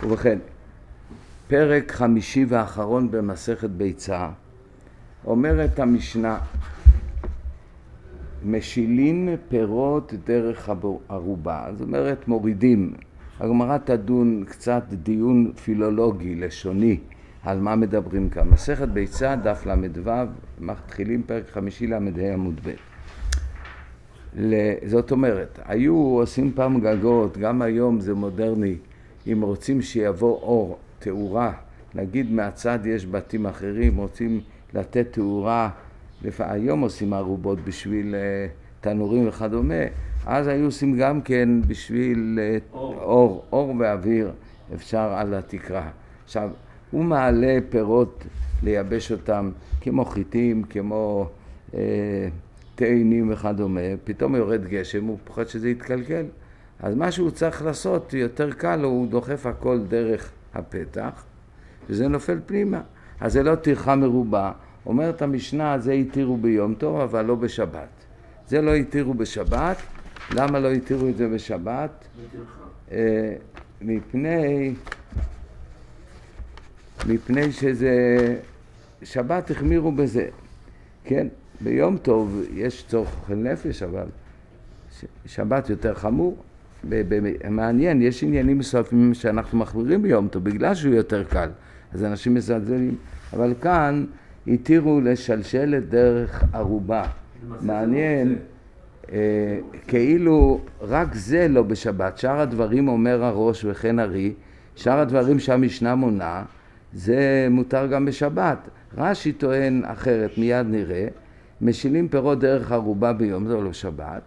ובכן, פרק 5 ואחרון במסכת ביצה, אומרת המשנה, משילין פירות דרך ערובה. זאת אומרת, מורידים. הגמרא תדון קצת דיון פילולוגי, לשוני, על מה מדברים כאן. מסכת ביצה, דף ל"ו, מתחילים פרק 5 ל"ה עמוד ב'. זאת אומרת, היו עושים פעם גגות, גם היום זה מודרני, אם רוצים שיבוא אור, תאורה, נגיד מהצד יש בתים אחרים, רוצים לתת תאורה, היום עושים ערובות בשביל תנורים וכדומה, אז היו עושים גם כן בשביל אור ואוויר, אפשר על התקרה. עכשיו, הוא מעלה פירות לייבש אותם כמו חיטים, כמו תאנים וכדומה, פתאום יורד גשם, הוא פוחד שזה יתקלקל. אז מה שהוא צריך לעשות יותר קל, הוא דוחף הכל דרך הפתח, וזה נופל פנימה. אז זה לא טרחה מרובה. אומרת המשנה, זה יתירו ביום טוב, אבל לא בשבת. זה לא יתירו בשבת. למה לא יתירו את זה בשבת? מפני שזה, שבת החמירו בזה. כן, ביום טוב יש צורך נפש, אבל שבת יותר חמור. מעניין, יש עניינים מסוימים שאנחנו מחמירים ביום טוב, בגלל שהוא יותר קל. אז אנשים מזלזלים. אבל כאן התירו לשלשל את דרך ערובה. מעניין, כאילו רק זה לא בשבת. שאר הדברים אומר הראש וכן הרי, שאר הדברים שהמשנה מונה, זה מותר גם בשבת. רש"י טוען אחרת, מיד נראה, משילים פירות דרך ערובה ביום, זה לא שבת,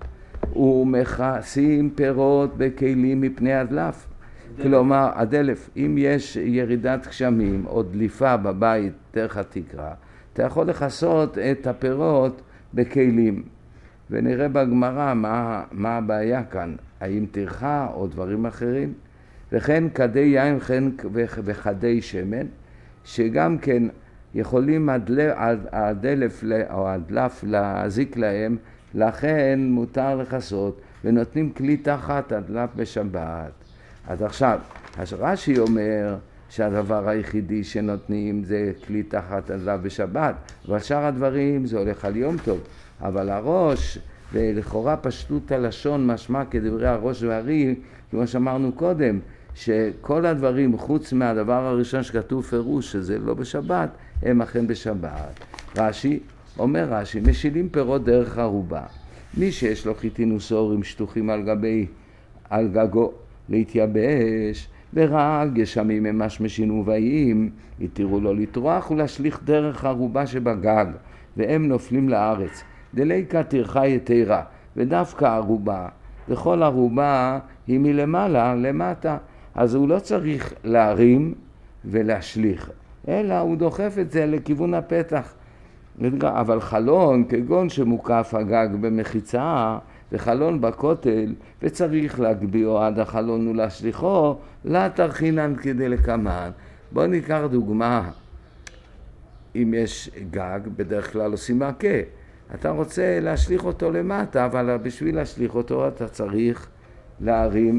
ומכסים פירות בכלים מפני הדלף. כלומר, הדלף, אם יש ירידת גשמים או דליפה בבית דרך התקרה, אתה יכול לכסות את הפירות בכלים. ונראה בגמרא מה הבעיה כאן, האם טרחה או דברים אחרים. וכן כדי יין וכדי שמן, שגם כן יכולים הדלף או הדלף להזיק להם, לכן מותר לכסות, ונותנים כלי תחת הדלף בשבת. אז עכשיו, רש"י אומר שהדבר היחידי שנותנים זה כלי תחת הדלף בשבת, אבל שאר הדברים זה הולך על יום טוב. אבל הראש, ולכאורה פשטות הלשון משמע כדברי הראש והרי, כמו שאמרנו קודם, שכל הדברים חוץ מהדבר הראשון שכתוב פירוש שזה לא בשבת, הם אכן בשבת. רש"י, אומר רש"י, משילים פירות דרך ערובה. מי שיש לו חיטין ושעורים שטוחים על גגו להתייבש, וראה גשמים הם משמשים ובאים, התירו לו לטרוח ולהשליך דרך ערובה שבגג, והם נופלים לארץ. דליקה טרחה יתרה, ודווקא ערובה, וכל ערובה היא מלמעלה למטה, אז הוא לא צריך להרים ולהשליך, אלא הוא דוחף את זה לכיוון הפתח. אבל חלון, כגון שמוקף הגג במחיצה, וחלון בכותל, וצריך להגביאו עד החלון ולהשליחו, לא תרחינן כדי לקמן. בואו ניקח דוגמה, אם יש גג, בדרך כלל עושים מכה. אתה רוצה להשליך אותו למטה, אבל בשביל להשליך אותו אתה צריך להרים,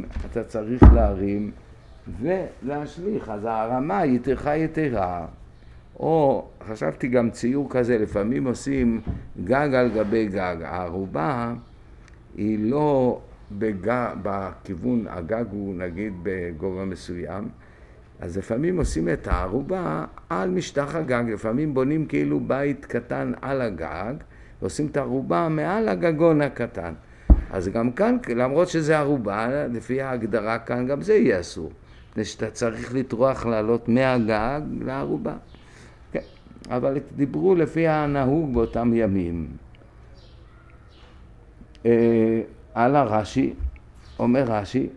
ולהשליך. אז הרמה היא טרחה יתרה. או חשבתי גם ציור כזה, לפעמים עושים גג על גבי גג. הערובה היא לא בכיוון, הגג הוא נגיד בגובה מסוים, אז לפעמים עושים את הערובה על משטח הגג, לפעמים בונים כאילו בית קטן על הגג, ועושים את הערובה מעל הגגון הקטן. אז גם כאן, למרות שזה ערובה, לפי ההגדרה כאן גם זה יהיה אסור. שאתה צריך לטרוח לעלות מהגג לערובה. כן. אבל דיברו לפי הנהוג באותם ימים. על הרש"י, אומר רש"י,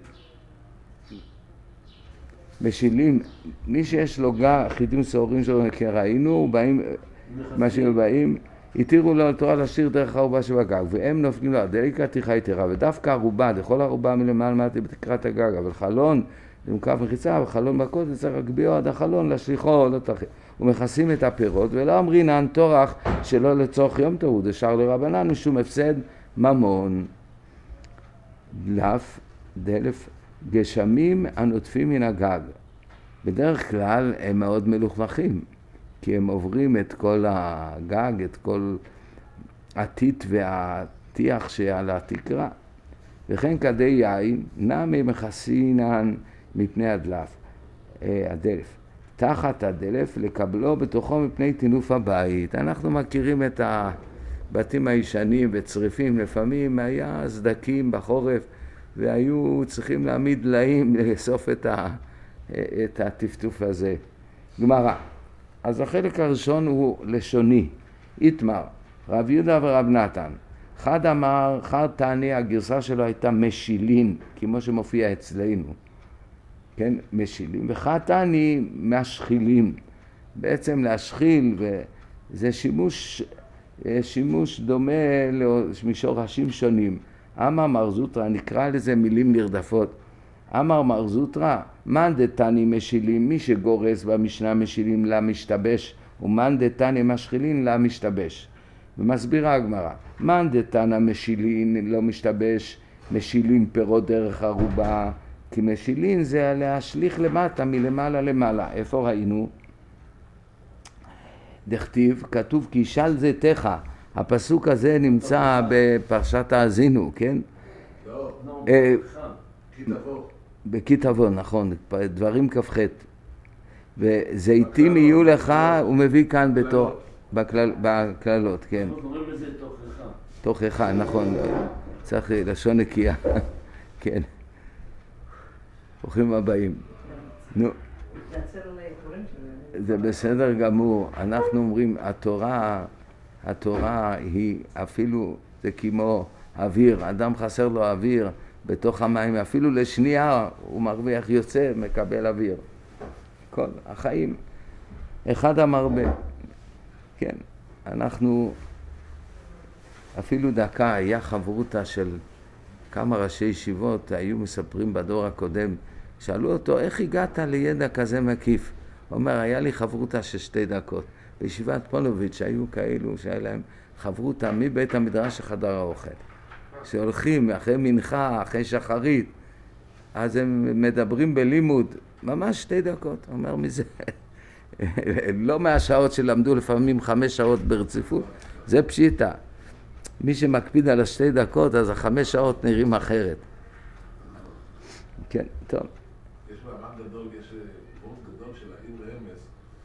משילים, מי שיש לו חיטים שעורים שלו כראינו, מה שבאים, התירו לו תורה לשיר דרך הערובה שבגג, והם נופלים לו, דליקה טרחה יתרה, ודווקא ערובה, לכל ערובה מלמעלה מטה בתקרת הגג, אבל חלון, זה מוקף מחיצה, וחלון בכותל צריך להגביאו עד החלון, להשליחו, לא תרחיב. ומכסים את הפירות, ולא אומרינן טורח שלא לצורך יום טוב, הוא דשר לרבנן, משום הפסד ממון. דלף גשמים הנוטפים מן הגג. בדרך כלל הם מאוד מלוכלכים, כי הם עוברים את כל הגג, את כל הטיט והטיח שעל התקרה. וכן כדי יין, נמי מכסינן מפני הדלף. תחת הדלף לקבלו בתוכו מפני טינוף הבית. אנחנו מכירים את הבתים הישנים וצריפים, לפעמים היה סדקים בחורף, והיו צריכים להעמיד דליים לאסוף את הטפטוף הזה. גמרא. אז החלק הראשון הוא לשוני. איתמר, רב יהודה ורב נתן. אחד אמר, אחד תעני, הגרסה שלו הייתה משילין, כמו שמופיע אצלנו. כן, משילין. ואחד תעני, משחילים. בעצם להשחיל, וזה שימוש דומה משורשים שונים. אמר מר זוטרא, נקרא לזה מילים נרדפות. אמר מר זוטרא, מאן דתני משילין, מי שגורס במשנה משילין למשתבש, ומאן דתני משחילין למשתבש. ומסבירה הגמרא, מאן דתנא משילין לא משתבש, משילין פירות דרך ערובה, כי משילין זה להשליך למטה, מלמעלה למעלה. איפה ראינו? דכתיב, כתוב כי של זיתך. הפסוק הזה נמצא בפרשת האזינו, כן? לא, כי תבוא, נכון, דברים כ"ח. וזיתים יהיו לך, הוא מביא כאן בתור, בכללות, כן. אנחנו קוראים לזה תוכחה. תוכחה, נכון, צריך לשון נקייה, כן. ברוכים הבאים. נו. זה בסדר גמור, אנחנו אומרים, התורה היא אפילו, זה כמו אוויר, אדם חסר לו אוויר בתוך המים, אפילו לשנייה הוא מרוויח, יוצא, מקבל אוויר. כל החיים, אחד המרבה. כן, אנחנו אפילו דקה, היה חברותה של כמה ראשי ישיבות, היו מספרים בדור הקודם, שאלו אותו, איך הגעת לידע כזה מקיף? הוא אומר, היה לי חברותה של 2 דקות. בישיבת פונוביץ' היו כאלו שהיה להם חברותה מבית המדרש לחדר האוכל. שהולכים אחרי מנחה, אחרי שחרית, אז הם מדברים בלימוד, ממש 2 דקות. הוא אומר, מזה, לא מהשעות שלמדו, לפעמים 5 שעות ברציפות, זה פשיטה. מי שמקפיד על 2 דקות, אז 5 שעות נראים אחרת. כן, טוב. יש מאמר גדול, יש בורד גדול של העיר רמז.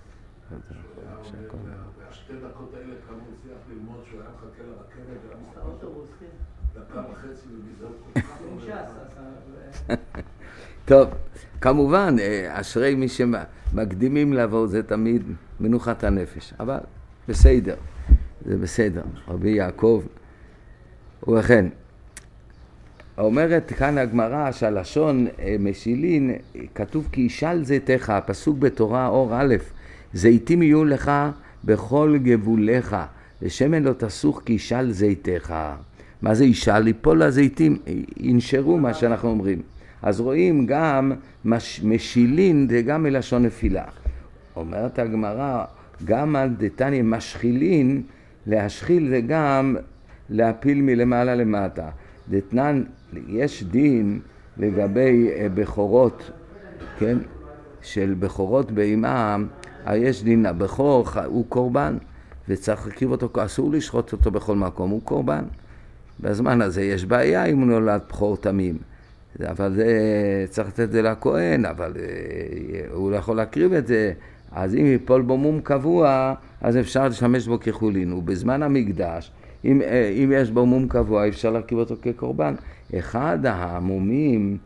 וה2 דקות האלה כמה הוא הצליח ללמוד שהוא היה מחכה לרכבת, האוטובוס, כן. 1.5 ומזהו כל כך. טוב, כמובן, אשרי מי שמקדימים לבוא, זה תמיד מנוחת הנפש. אבל בסדר, זה בסדר. רבי יעקב, ובכן, אומרת כאן הגמרא שהלשון משילין, כתוב כי ישל זיתך, הפסוק בתורה אור א', זיתים יהיו לך בכל גבוליך, ושמן לא תסוך כי ישל זיתך. מה זה ישל? ליפול לזיתים, ינשרו מה שאנחנו אומרים. אז רואים גם משילין, זה גם מלשון נפילה. אומרת הגמרא, גם על דתני משחילין, להשחיל זה גם להפיל מלמעלה למטה. דתנן, יש דין לגבי בכורות, כן? של בכורות בהמה, יש דין, הבכור הוא קורבן, וצריך להקריב אותו, אסור לשחוט אותו בכל מקום, הוא קורבן. בזמן הזה יש בעיה אם הוא נולד בכור תמים, אבל זה, צריך לתת את זה לכהן, אבל הוא לא יכול להקריב את זה, אז אם ייפול בו מום קבוע, אז אפשר לשמש בו כחולין. ובזמן המקדש, אם יש בו מום קבוע, אפשר להקריב אותו כקורבן. אחד המומים,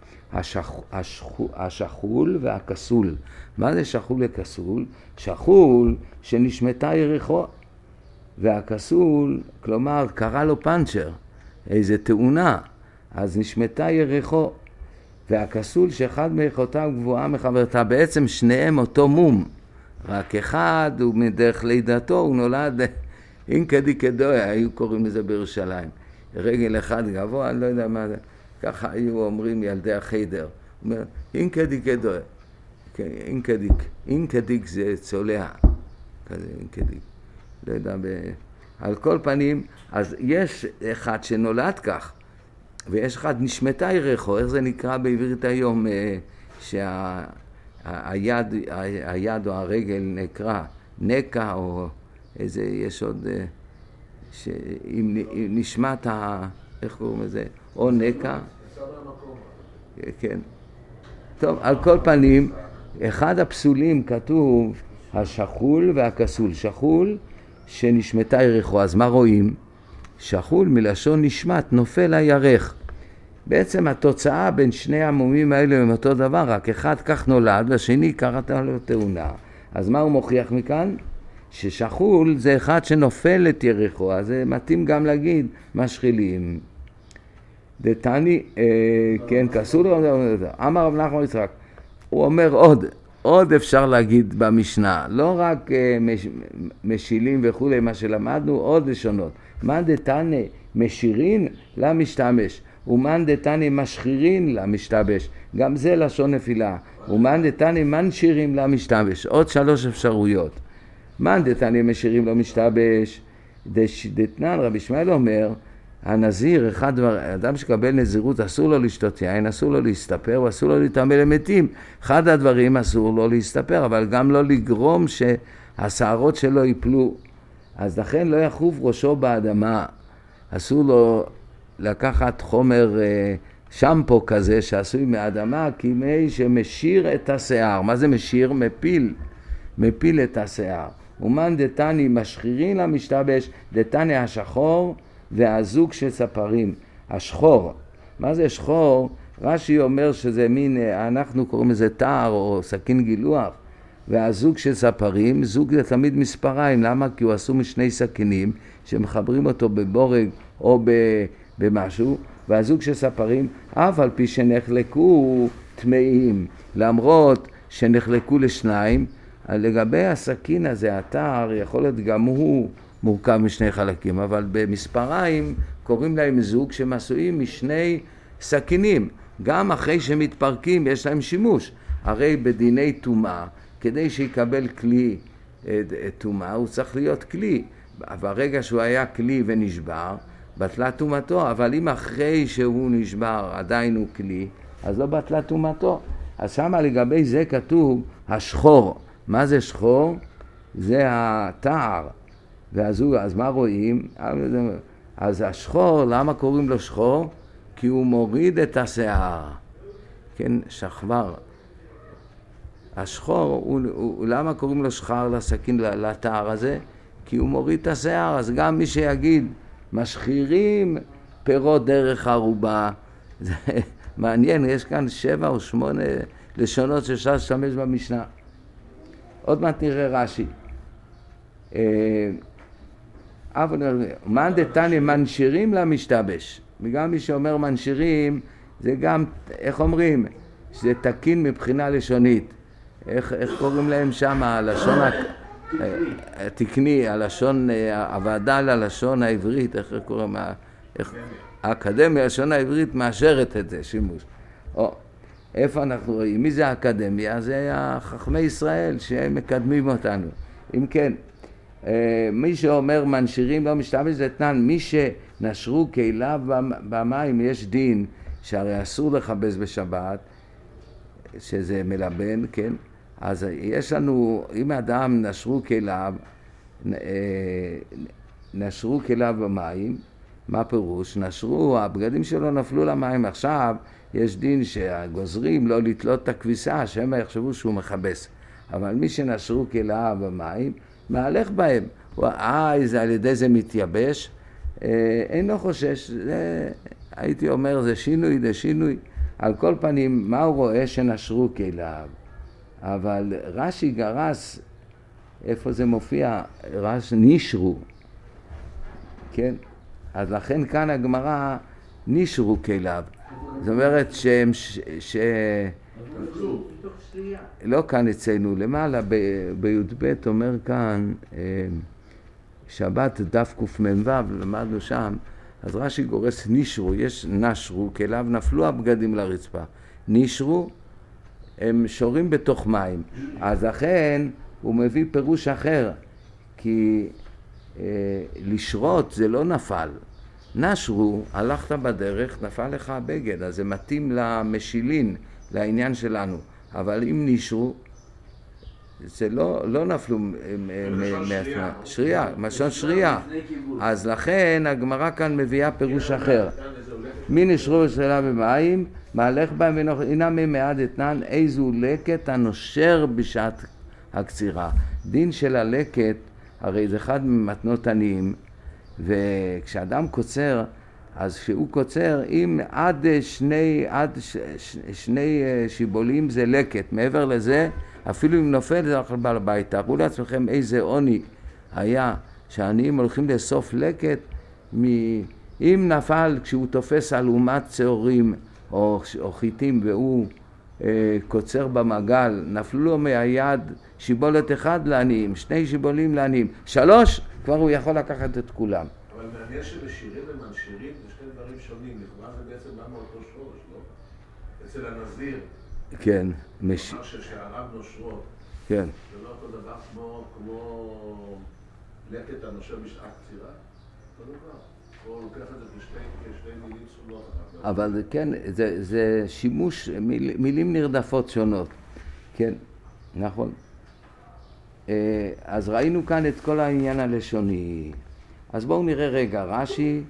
השחול והכסול. מה זה שחול וכסול? שחול שנשמטה יריחו, והכסול, כלומר, קרה לו פנצ'ר, איזה תאונה, אז נשמטה יריחו, והכסול שאחד מיכותיו גבוהה מחברתה, בעצם שניהם אותו מום, רק אחד הוא מדרך לידתו, הוא נולד אינקדי כדוי, היו קוראים לזה בירושלים, רגל אחד גבוה, אני לא יודע מה זה, ככה היו אומרים ילדי החיידר, הוא אומר, אינקדי כדוי, אינקדיק זה צולע, כזה אינקדיק, לא יודע, על כל פנים, אז יש אחד שנולד כך, ויש אחד נשמטה ירחו, איך זה נקרא בעברית היום, היד או הרגל נקרא נקע, או איזה, יש עוד, אם נשמת, איך קוראים לזה? או נקע. כן. טוב, על כל פנים, אחד הפסולים כתוב השחול והכסול. שחול שנשמתה ירחו. אז מה רואים? שחול מלשון נשמת, נופל הירך. בעצם התוצאה בין שני המומים האלה הם אותו דבר, רק אחד כך נולד, והשני קרתה לו תאונה. אז מה הוא מוכיח מכאן? ששחול זה אחד שנופל את ירחו, אז זה מתאים גם להגיד משחילים. דתני, כן, כסול, אמר רב נחמן יצחק, הוא אומר עוד אפשר להגיד במשנה, לא רק משילים וכו' מה שלמדנו, עוד לשונות. מן דתני משירין למשתמש, ומן דתני משחירין למשתבש, גם זה לשון נפילה. ומן דתני מנשירים למשתבש, עוד 3 אפשרויות. מן דתני משירים למשתבש, דתנן רבי ישמעאל אומר, הנזיר, אדם שקבל נזירות אסור לו לשתות יין, אסור לו להסתפר ואסור לו להתאמן למתים. אחד הדברים אסור לו להסתפר, אבל גם לא לגרום שהשערות שלו ייפלו. אז לכן לא יחוב ראשו באדמה, אסור לו לקחת חומר שמפו כזה שעשוי מאדמה, כי מי שמשיר את השיער. מה זה משיר? מפיל את השיער. ומן דתני משחירין למשתבש, דתני השחור והזוג של ספרים. השחור, מה זה שחור? רש"י אומר שזה מין, אנחנו קוראים לזה תער או סכין גילוח, והזוג של ספרים, זוג זה תמיד מספריים. למה? כי הוא עשו משני סכינים שמחברים אותו בבורג או במשהו, והזוג של ספרים, אף על פי שנחלקו טמאים, למרות שנחלקו לשניים, לגבי הסכין הזה, התער, יכול להיות גם הוא מורכב משני חלקים, אבל במספריים קוראים להם זוג שהם עשויים משני סכינים. גם אחרי שמתפרקים יש להם שימוש. הרי בדיני טומאה, כדי שיקבל כלי טומאה, הוא צריך להיות כלי. ברגע שהוא היה כלי ונשבר, בטלה טומאתו, אבל אם אחרי שהוא נשבר עדיין הוא כלי, אז לא בטלה טומאתו. אז שמה לגבי זה כתוב השחור. מה זה שחור? זה התער. אז מה רואים? אז השחור, למה קוראים לו שחור? כי הוא מוריד את השיער. כן, שחבר. השחור, למה קוראים לו שחר לסכין, לתער הזה? כי הוא מוריד את השיער. אז גם מי שיגיד, משחירים פירות דרך ערובה. זה מעניין, יש כאן 7 או 8 לשונות שאפשר להשתמש במשנה. עוד מעט נראה רש"י. מן דתני מנשירים למשתבש. וגם מי שאומר מנשירים, זה גם, איך אומרים? שזה תקין מבחינה לשונית. איך קוראים להם שם? הלשון התקני, הלשון, הוועדה ללשון העברית, איך קוראים? האקדמיה, הלשון העברית מאשרת את זה, שימוש. איפה אנחנו רואים? מי זה האקדמיה? זה חכמי ישראל שהם מקדמים אותנו. אם כן, מי שאומר מנשירים לא משתמש, זה תנן. מי שנשרו כליו במים, יש דין שהרי אסור לכבס בשבת, שזה מלבן, כן? אז יש לנו, אם האדם נשרו כליו במים, מה פירוש? נשרו, הבגדים שלו נפלו למים. עכשיו יש דין שהגוזרים לא לתלות את הכביסה, שהם יחשבו שהוא מכבס. אבל מי שנשרו כליו במים, מהלך בהם. זה על ידי זה מתייבש, אינו חושש. הייתי אומר, זה שינוי. על כל פנים, מה הוא רואה שנשרו כליו? אבל רש"י גרס, איפה זה מופיע? נשרו. כן? אז לכן כאן הגמרא נשרו כליו. זאת אומרת לא כאן אצלנו, למעלה בי"ב אומר כאן, שבת דף קמ"ו, למדנו שם, אז רש"י גורס נשרו, יש נשרו, כליו נפלו הבגדים לרצפה. נשרו, הם שורים בתוך מים. אז לכן הוא מביא פירוש אחר, כי לשרות זה לא נפל. נשרו, הלכת בדרך, נפל לך הבגד, אז זה מתאים למשילין, לעניין שלנו. אבל אם נשרו, זה לא נפלו מעצמם. שריעה, משון שריעה. אז לכן הגמרא כאן מביאה פירוש אחר. מי נשרו ושאלה במים, מהלך בהם הנה ממעד אתנן, איזו לקט הנושר בשעת הקצירה. דין של הלקט, הרי זה אחד ממתנות עניים, וכשאדם קוצר, אז כשהוא קוצר, אם עד שני שיבולים זה לקט, מעבר לזה, אפילו אם נופל זה הולך לבעל הבית. תארו לעצמכם איזה עוני היה שהעניים הולכים לאסוף לקט, אם נפל כשהוא תופס אלומת צהורים או חיטים והוא קוצר במעגל, נפלו לו מהיד שיבולת אחד לעניים, 2 שיבולים לעניים, 3 כבר הוא יכול לקחת את כולם. אבל מעניין שבשירים ומנשירים זה שני דברים שונים, לכאורה זה בעצם בא מאותו שורש, לא? אצל הנזיר, כן, אמר שהערב נושרות, כן. זה לא אותו דבר כמו לקט הנושר בשעת קצירה? אותו דבר. הוא לוקח את זה כשתי מילים שונות. אבל כן, זה שימוש, מילים נרדפות שונות. כן, נכון. אז ראינו כאן את כל העניין הלשוני. אז בואו נראה רגע, רש"י,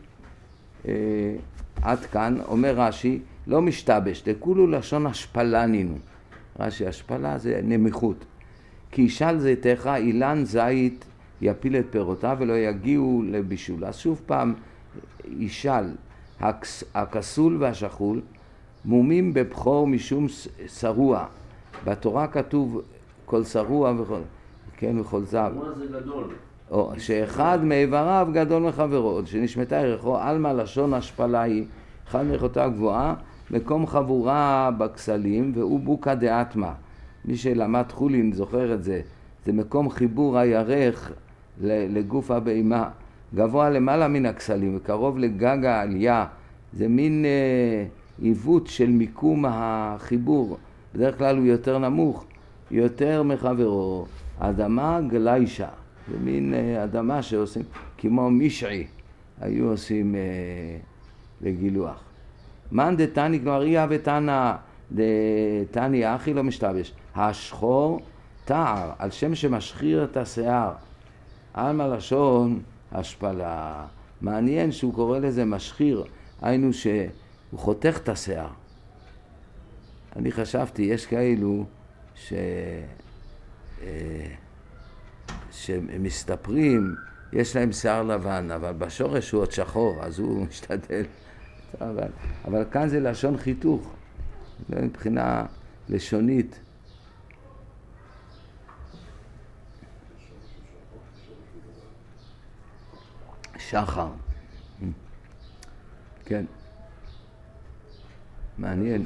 עד כאן, אומר רש"י, לא משתבש, דכולו לשון השפלה נינו. רש"י, השפלה זה נמיכות. כי ישל זיתך, אילן זית יפיל את פירותיו ולא יגיעו לבישול. אז שוב פעם, ישל, הכסול והשחול, מומים בבחור משום שרוע. בתורה כתוב כל שרוע וכל, כן, וכל זב. מה זה גדול? או שאחד מאיבריו גדול מחברו, עוד שנשמתה ירחו, אלמה לשון השפלה היא, אחד מיכותיו גבוהה, מקום חבורה בכסלים, והוא בוקה דאטמה. מי שלמד חולין זוכר את זה, זה מקום חיבור הירך לגוף הבהמה, גבוה למעלה מן הכסלים, וקרוב לגג העלייה, זה מין עיוות של מיקום החיבור, בדרך כלל הוא יותר נמוך, יותר מחברו, אדמה גליישה, זה מין אדמה שעושים, כמו משעי, היו עושים לגילוח. מן דתני, כלומר איה ותנא דתני אחי לא משתבש. השחור תער, על שם שמשחיר את השיער. על לשון השפלה. מעניין שהוא קורא לזה משחיר, היינו שהוא חותך את השיער. אני חשבתי, יש כאלו שמסתפרים, יש להם שיער לבן, אבל בשורש הוא עוד שחור, אז הוא משתדל. אבל כאן זה לשון חיתוך, מבחינה לשונית. שחר. כן. מעניין.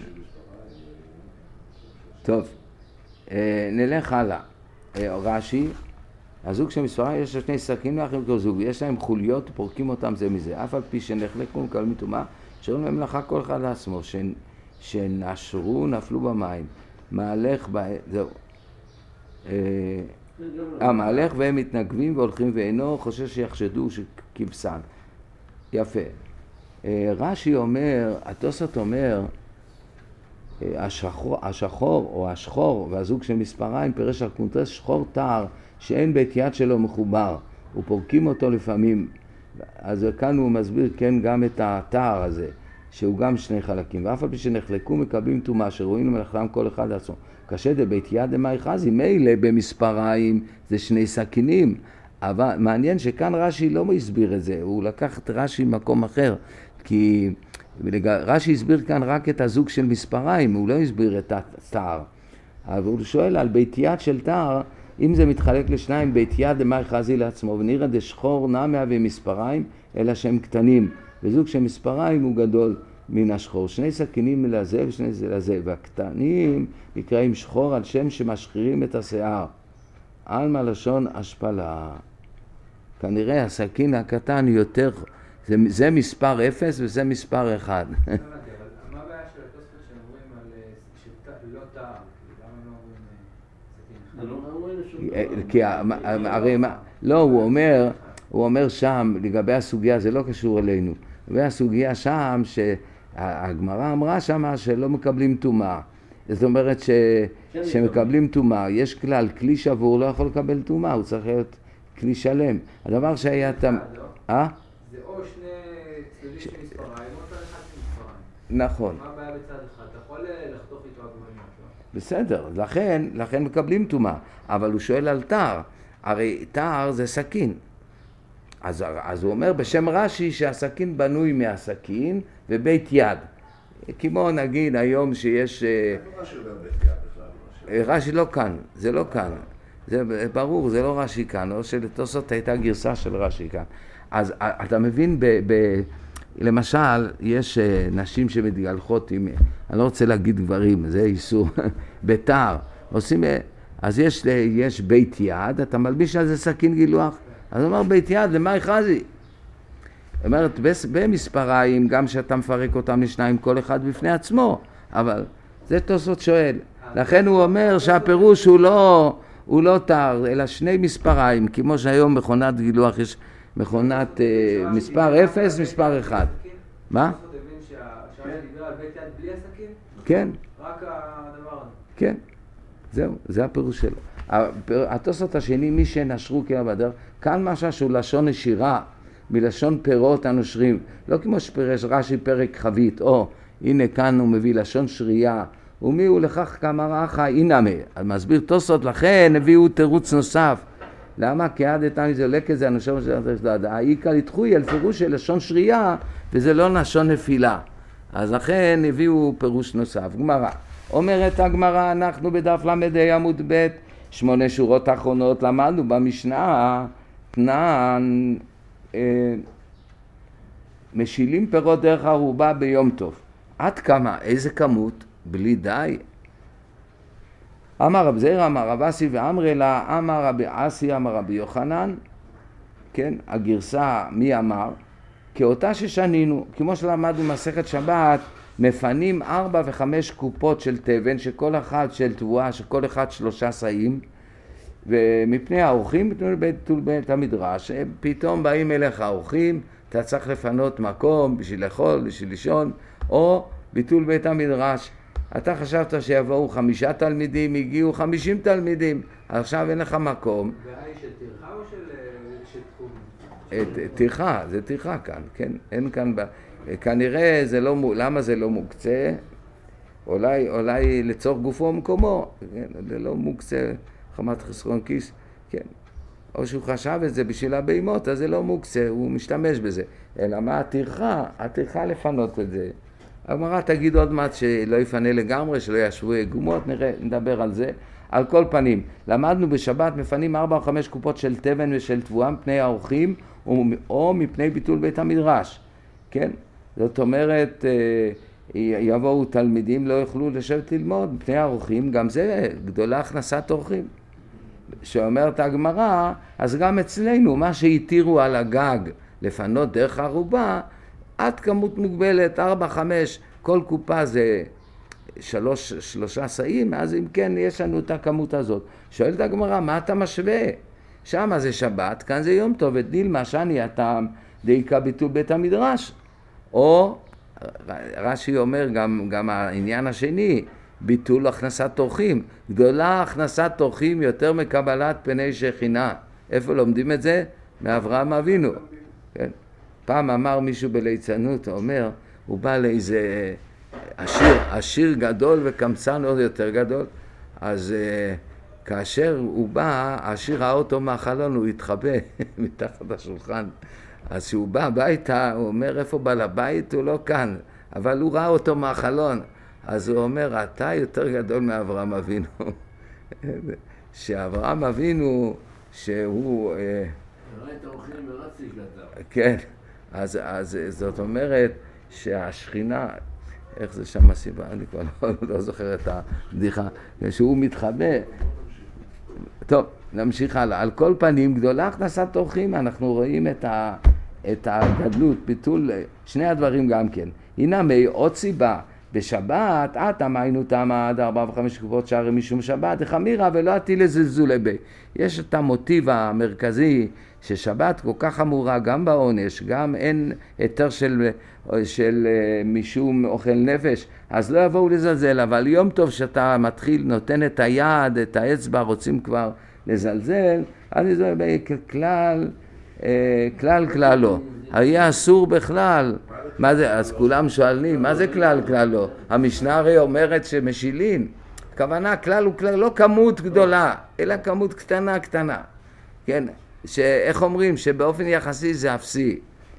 טוב, נלך הלאה. רש"י, הזוג של מספרה יש שני סכינים לאחרים כל זוג, יש להם חוליות, פורקים אותם זה מזה, אף על פי שנחלקו מקבלים מטומאה, שאומרים להם מלאכה כל אחד לעצמו, שנשרו, נפלו במים, מהלך, זהו, מהלך והם מתנגבים והולכים ואינו חושש שיחשדו שכבשן. יפה. רש"י אומר, התוספות אומר, השחור או השחור והזוג של מספריים פירש על קונטרס שחור תער שאין בית יד שלו מחובר ופורקים אותו לפעמים. אז כאן הוא מסביר כן גם את התער הזה שהוא גם שני חלקים, ואף על פי שנחלקו מקבלים טומאה שרואים למלאכתם כל אחד לעצמו. קשה דבית יד דמאי חזי, מילא במספריים זה שני סכינים, אבל מעניין שכאן רש"י לא הסביר את זה, הוא לקח את רש"י ממקום אחר, כי רש"י הסביר כאן רק את הזוג של מספריים, הוא לא הסביר את התער. אבל הוא שואל על בית יד של תער, אם זה מתחלק לשניים, בית יד דמאי חזי לעצמו, ונראה דשחור נמיה ומספריים, אלא שהם קטנים, וזוג של מספריים הוא גדול מן השחור. שני סכינים לזה ושני לזה, והקטנים נקראים שחור על שם שמשחירים את השיער. על לשון השפלה. כנראה הסכין הקטן יותר, זה מספר 0 וזה מספר 1. אבל מה הבעיה של התוספות שמורים על לא תער? למה לא אומרים סכין? כי הרי לא, הוא אומר שם, לגבי הסוגיה, זה לא קשור אלינו. לגבי הסוגיה שם, שהגמרא אמרה שם שלא מקבלים טומאה. זאת אומרת שמקבלים טומאה, יש כלל, כלי שבור לא יכול לקבל טומאה, הוא צריך להיות כלי שלם. הדבר שהיה... זה או שני צדדים של מספריים, או צד אחד של מספריים. נכון. מה הבעיה בצד אחד? אתה יכול לחתוך איתו עגבניות, לא? בסדר, לכן מקבלים טומאה, אבל הוא שואל על תער, הרי תער זה סכין. אז הוא אומר בשם רש"י שהסכין בנוי מהסכין ובית יד. כמו נגיד היום שיש... רש"י לא כאן, זה לא כאן. זה ברור, זה לא רש"י כאן, או שלתוספות הייתה גרסה של רש"י כאן. אז אתה מבין, למשל, יש נשים שמתגלחות עם... אני לא רוצה להגיד גברים, זה איסור. בתער. עושים... אז יש בית יד, אתה מלביש על זה סכין גילוח. אז הוא אומר בית יד, למה חזי? זאת אומרת, במספריים, גם שאתה מפרק אותם לשניים, כל אחד בפני עצמו, אבל זה תוספות שואל. לכן הוא אומר שהפירוש הוא לא תער, אלא שני מספריים, כמו שהיום מכונת גילוח יש מכונת מספר 0, מספר 1. מה? אתה מבין שהשאלה דיבר על בית יד בלי הסכין? כן. רק הדבר הזה. כן, זהו, זה הפירוש שלו. התוספות השני, מי שנשרו כאילו בדרך, כאן משהו שהוא לשון נשירה, מלשון פירות הנושרים, לא כמו שפרש רש"י פרק חבית, או הנה כאן הוא מביא לשון שרייה, ומי הוא לכך כאמר אחא אינמה. אז מסביר תוספות, לכן הביאו תירוץ נוסף. למה? כי עד איתם זה לקט זה הנושא של העיקר לתחוי על פירוש של לשון שרייה, וזה לא לשון נפילה. אז לכן הביאו פירוש נוסף. גמרא. אומרת הגמרא, אנחנו בדף למד עמוד ב' 8 שורות האחרונות למדנו במשנה, תנן משילים פירות דרך ערובה ביום טוב. עד כמה? איזה כמות? בלי די. אמר רב זעיר, אמר רב אסי ואמרי לה, אמר רבי אסי, אמר רבי יוחנן, כן, הגרסה מי אמר? כאותה ששנינו, כמו שלמדנו מסכת שבת, מפנים 4 ו5 קופות של תבן, שכל אחת של תבואה, שכל אחד 3 שאים, ומפני האורחים, ביטול בית המדרש, פתאום באים אליך האורחים, אתה צריך לפנות מקום בשביל לאכול, בשביל לישון, או ביטול בית המדרש. אתה חשבת שיבואו 5 תלמידים, הגיעו 50 תלמידים, עכשיו אין לך מקום. והי של טרחה או של תחום? טרחה, זה טרחה כאן, כן? אין כאן, כנראה זה לא, למה זה לא מוקצה? אולי לצורך גופו ומקומו, כן? זה לא מוקצה חמת חסרון כיס, כן? או שהוא חשב את זה בשביל הבהמות, אז זה לא מוקצה, הוא משתמש בזה. אלא מה הטרחה? הטרחה לפנות את זה. הגמרא תגיד עוד מעט שלא יפנה לגמרי, שלא ישבו גומות, נדבר על זה. על כל פנים, למדנו בשבת מפנים 4 או 5 קופות של תבן ושל תבואה מפני האורחים, או מפני ביטול בית המדרש. כן? זאת אומרת, יבואו תלמידים, לא יוכלו לשבת ללמוד, מפני האורחים, גם זה גדולה הכנסת אורחים. שאומרת הגמרא, אז גם אצלנו, מה שהתירו על הגג לפנות דרך ערובה, עד כמות מוגבלת, 4, 5, כל קופה זה 3 שאים, אז אם כן יש לנו את הכמות הזאת. שואלת הגמרא, מה אתה משווה? שם זה שבת, כאן זה יום טוב, ודילמה שאני הטעם דאיקה ביטול בית המדרש. או רש"י אומר גם העניין השני, ביטול הכנסת אורחים. גדולה הכנסת אורחים יותר מקבלת פני שכינה. איפה לומדים את זה? מאברהם אבינו. כן? פעם אמר מישהו בליצנות, אומר, הוא בא לאיזה עשיר גדול וקמצן עוד יותר גדול, אז כאשר הוא בא, העשיר ראה אותו מהחלון, הוא התחבא מתחת השולחן. אז כשהוא בא הביתה, הוא אומר, איפה בא לבית? הוא לא כאן, אבל הוא ראה אותו מהחלון. אז הוא אומר, אתה יותר גדול מאברהם אבינו. שאברהם אבינו, שהוא... ראה את האורחים ורצי גדל. כן. אז זאת אומרת שהשכינה, איך זה שם הסיבה, אני כבר לא זוכר את הבדיחה, שהוא מתחבא. טוב, נמשיך הלאה. על כל פנים, גדולה הכנסת אורחים, אנחנו רואים את הגדלות, ביטול, שני הדברים גם כן. הנה עוד סיבה, בשבת, אתם היינו תמה עד 4 ו5 תקופות שערי משום שבת, החמירה ולא עתי לזלזול בי. יש את המוטיב המרכזי ששבת כל כך חמורה גם בעונש, גם אין היתר של משום אוכל נפש, אז לא יבואו לזלזל, אבל יום טוב שאתה מתחיל, נותן את היד, את האצבע, רוצים כבר לזלזל, אז זה כלל לא. היה אסור בכלל. מה זה? אז כולם שואלים, מה זה כלל לא? המשנה הרי אומרת שמשילין. הכוונה כלל הוא כלל, לא כמות גדולה, אלא כמות קטנה. כן, איך אומרים? שבאופן יחסי זה אפסי.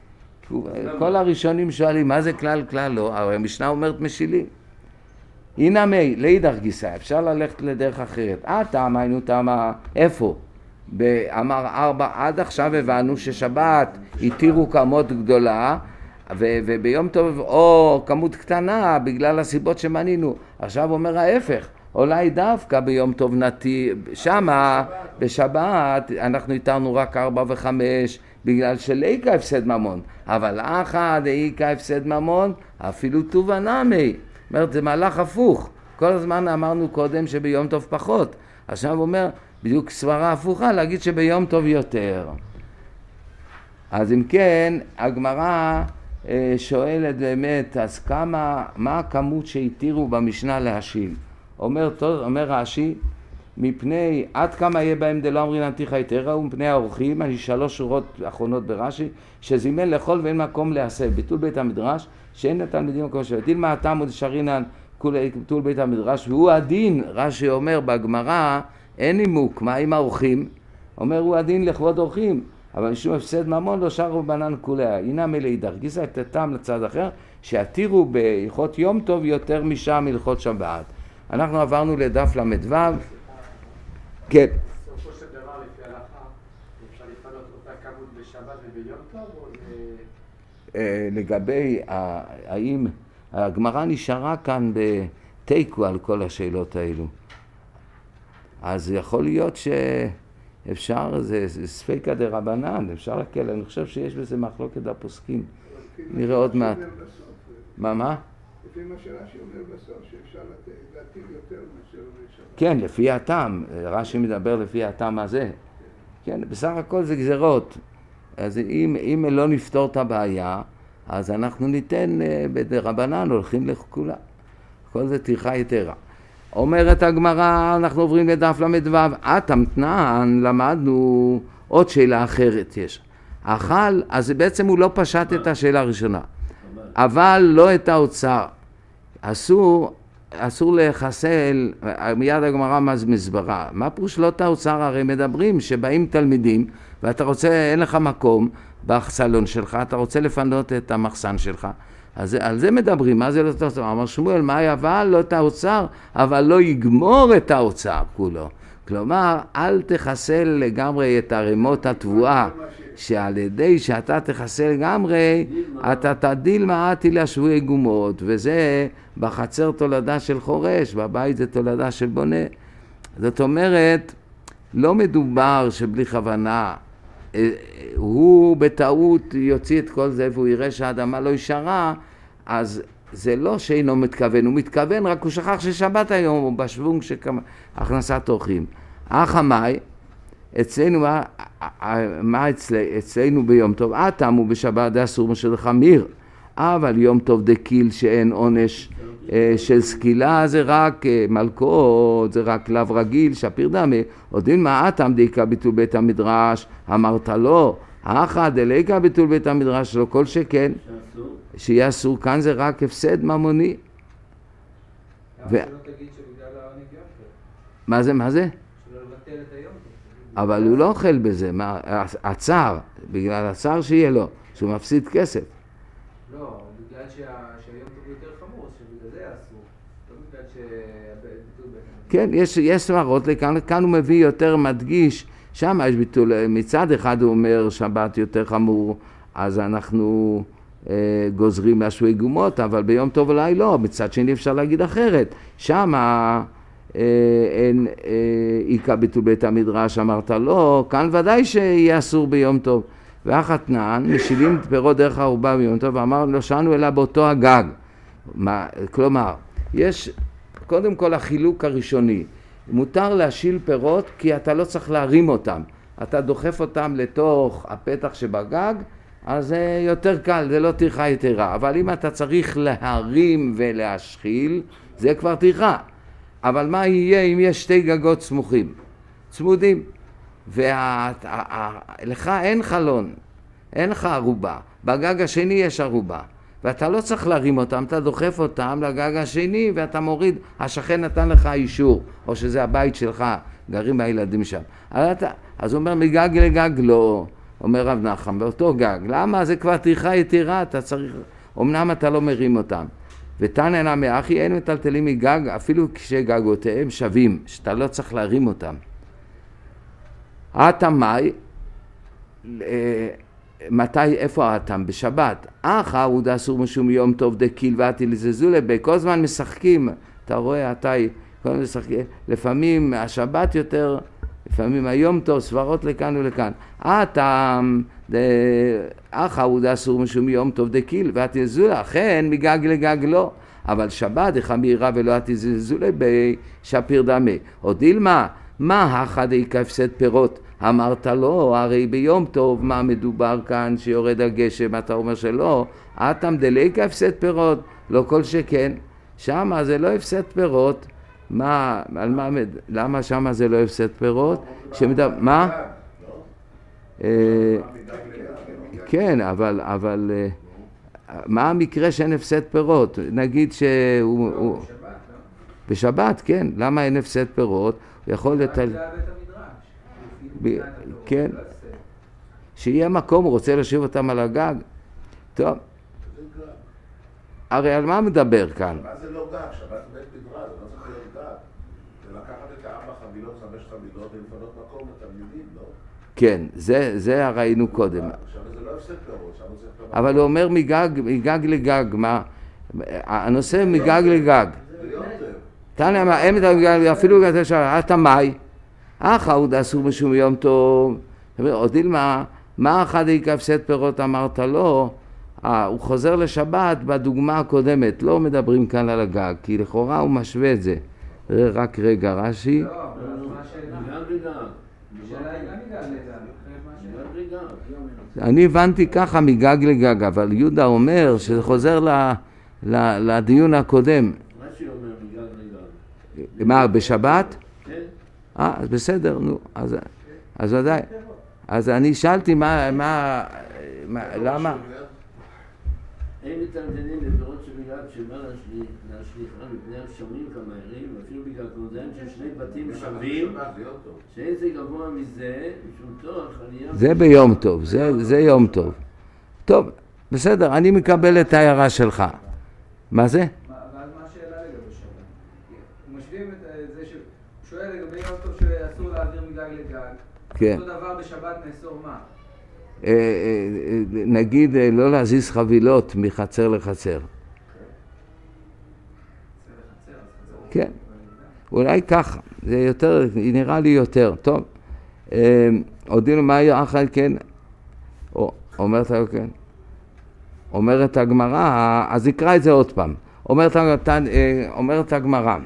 כל הראשונים שואלים, מה זה כלל לא? הרי המשנה אומרת משילין. הנה מי, לאידך גיסא, אפשר ללכת לדרך אחרת. היינו תמה, איפה? אמר 4, עד עכשיו הבנו ששבת התירו כמות גדולה, וביום טוב או כמות קטנה בגלל הסיבות שמנינו. עכשיו אומר ההפך, אולי דווקא ביום טוב שמה בשבת אנחנו התרנו רק 4 ו5 בגלל שלאיקה הפסד ממון, אבל אחא דאיקה הפסד ממון אפילו טובה נמי. אומרת, זה מהלך הפוך. כל הזמן אמרנו קודם שביום טוב פחות, עכשיו אומר בדיוק סברה הפוכה, להגיד שביום טוב יותר. אז אם כן, הגמרא שואלת באמת, אז מה הכמות שהתירו במשנה להשיל? אומר רש"י, מפני עד כמה יהיה בהם דלא אמרין עתיך יתרה, ומפני האורחים, 3 שורות אחרונות ברש"י, שזימן לאכול ואין מקום להסב, ביטול בית המדרש, שאין לתלמידים מקום לשבת. דילמה התם ודשרינן ביטול בית המדרש, והוא הדין, רש"י אומר בגמרא, אין נימוק, מה עם האורחים? אומר הוא הדין לכבוד אורחים, אבל משום הפסד ממון לא שרו בנן כוליה. הנה מלידך גיסא את הטעם לצד אחר, שעתירו בהלכות יום טוב יותר משם הלכות שבת. אנחנו עברנו לדף למדו. כן. בסופו של דבר לפי ההלכה, אפשר לפנות אותה כמות בשבת וביום טוב או זה... לגבי האם הגמרא נשארה כאן בתיקו על כל השאלות האלו. אז יכול להיות שאפשר, זה ספיקא דרבנן, אפשר להקל, אני חושב שיש בזה מחלוקת הפוסקים. נראה עוד מעט. מה? לפי מה שרש"י אומר בסוף, שאפשר להתיר יותר מאשר שבת. כן, לפי הטעם, רש"י מדבר לפי הטעם הזה. כן, בסך הכל זה גזרות. אז אם לא נפתור את הבעיה, אז אנחנו ניתן בדרבנן, הולכים לכולה. כל זה טרחה יתרה. אומרת הגמרא, אנחנו עוברים לדף למדו, התמתנן, למדנו עוד שאלה אחרת יש. אכל, אז בעצם הוא לא פשט את השאלה הראשונה, אבל לא את האוצר. אסור לחסל, מיד הגמרא מסברה. מה פירוש לא את האוצר? הרי מדברים שבאים תלמידים, ואתה רוצה, אין לך מקום בסלון שלך, אתה רוצה לפנות את המחסן שלך. אז על זה מדברים, מה זה לא את האוצר? אמר שמואל, מה אבל לא את האוצר, אבל לא יגמור את האוצר כולו. כלומר, אל תחסל לגמרי את הרמות התבואה, שעל ידי שאתה תחסל לגמרי, אתה תדיל מעטי לשבועי גומות, וזה בחצר תולדה של חורש, בבית זה תולדה של בונה. זאת אומרת, לא מדובר שבלי כוונה, הוא בטעות יוציא את כל זה והוא יראה שהאדמה לא ישרה, אז זה לא שאינו מתכוון, הוא מתכוון, רק הוא שכח ששבת היום, הוא בשוונג הכנסת אורחים. החמאי, אצלנו, מה אצלנו ביום טוב? אתם הוא בשבת דה אסור משל חמיר, אבל יום טוב דקיל שאין עונש של סקילה, זה רק מלכות, זה רק לב רגיל, שפיר דמה. עודין מה אתם דיקה ביטול בית המדרש, אמרת לו, האחד דליקה ביטול בית המדרש, לא כל שכן, שיהיה אסור, כאן זה רק הפסד ממוני. למה שלא תגיד שבגלל העונג יופי? מה זה? שלא לבטל את היום. אבל הוא לא אוכל בזה, הצער, בגלל הצער שיהיה לו, שהוא מפסיד כסף. לא, בגלל שהיום טוב יותר חמור, שבגלל זה אסור. לא בגלל שביטול בית. כן, יש סברות לכאן, כאן הוא מביא יותר מדגיש, שם יש ביטול, מצד אחד הוא אומר שבת יותר חמור, אז אנחנו גוזרים לשבועי גומות, אבל ביום טוב אולי לא, מצד שני אפשר להגיד אחרת, שם אין איקה ביטול בית המדרש, אמרת לא, כאן ודאי שיהיה אסור ביום טוב. והחתנן משילים פירות דרך הערובה ביום טוב, ואמר לא שאנו אלא באותו הגג, כלומר, יש קודם כל החילוק הראשוני, מותר להשיל פירות כי אתה לא צריך להרים אותם, אתה דוחף אותם לתוך הפתח שבגג, אז זה יותר קל, זה לא טרחה יתרה, אבל אם אתה צריך להרים ולהשחיל, זה כבר טרחה. אבל מה יהיה אם יש שתי גגות סמוכים, צמודים, ולך אין חלון, אין לך ערובה, בגג השני יש ערובה, ואתה לא צריך להרים אותם, אתה דוחף אותם לגג השני ואתה מוריד, השכן נתן לך אישור, או שזה הבית שלך, גרים הילדים שם. אז הוא אומר מגג לגג לא, אומר רב נחם, באותו גג. למה? זה כבר טרחה יתרה, אתה צריך, אמנם אתה לא מרים אותם. ותנא נמי אחי, אין מטלטלים מגג, אפילו כשגגותיהם שווים, שאתה לא צריך להרים אותם. התמי, מתי, איפה האטם? בשבת. הוא דאסור משום יום טוב דקיל ואתי לזזולה, בכל זמן משחקים, אתה רואה, כל הזמן משחקים, לפעמים השבת יותר, לפעמים היום טוב, סברות לכאן ולכאן. האטם, הוא דאסור משום יום טוב דקיל ואתי לזזולה, אכן מגג לגג לא, אבל שבת החמירה ולא אתי לזזולה בשפיר דמי. עוד אילמה, מה החד איקה הפסד פירות? אמרת לו, הרי ביום טוב מה מדובר כאן שיורד הגשם, אתה אומר שלא, אתם דליקה הפסד פירות, לא כל שכן, שמה זה לא הפסד פירות, למה שמה זה לא הפסד פירות? מה? כן, אבל מה המקרה שאין הפסד פירות? נגיד שהוא בשבת, כן, למה אין הפסד פירות? הוא יכול כן, שיהיה מקום, הוא רוצה להשיב אותם על הגג. טוב, הרי על מה מדבר כאן? מה זה לא גג? שבת בית מדרש, זה לא צריך להיות גג. זה לקחת את 4 חבילות, 5 חבילות, ולפנות מקום לתלמידים, לא? כן, זה ראינו קודם. עכשיו זה לא הפסד פירות, שם זה צריך... אבל הוא אומר מגג לגג, מה? הנושא מגג לגג. זה יום טוב. תנא מה, אפילו אתה מאי? הוא דאסור משום יום טוב. עוד אילמה, מה אחד איקה הפסד פירות אמרת לו? הוא חוזר לשבת בדוגמה הקודמת, לא מדברים כאן על הגג, כי לכאורה הוא משווה את זה. רק רגע, רש"י. לא, אבל מה השאלה? אני הבנתי ככה מגג לגג, אבל יהודה אומר שזה חוזר לדיון הקודם. רש"י אומר מגג לגג. מה, בשבת? כן. אז בסדר, נו, אז ודאי. אז אני שאלתי למה? אין מטלטלים לפירות שבגלל שבא להשליכם מפני השומעים כמהרים, ואפילו בגלל כבודיהם של שני בתים שווים, שאין זה גבוה מזה, משום תוך עלייה... זה ביום טוב, זה יום טוב. טוב, בסדר, אני מקבל את ההערה שלך. מה זה? ואז מה השאלה לגבי שבת? משווים את זה שהוא שואל לגבי יום טוב שאסור להעביר מגג לגג. כן. אותו דבר בשבת נאסור מה? נגיד לא להזיז חבילות מחצר לחצר. כן, אולי ככה, זה יותר, נראה לי יותר, טוב. הודינו מה היה אחת, כן, אומרת הגמרא, אז נקרא את זה עוד פעם. אומרת הגמרא,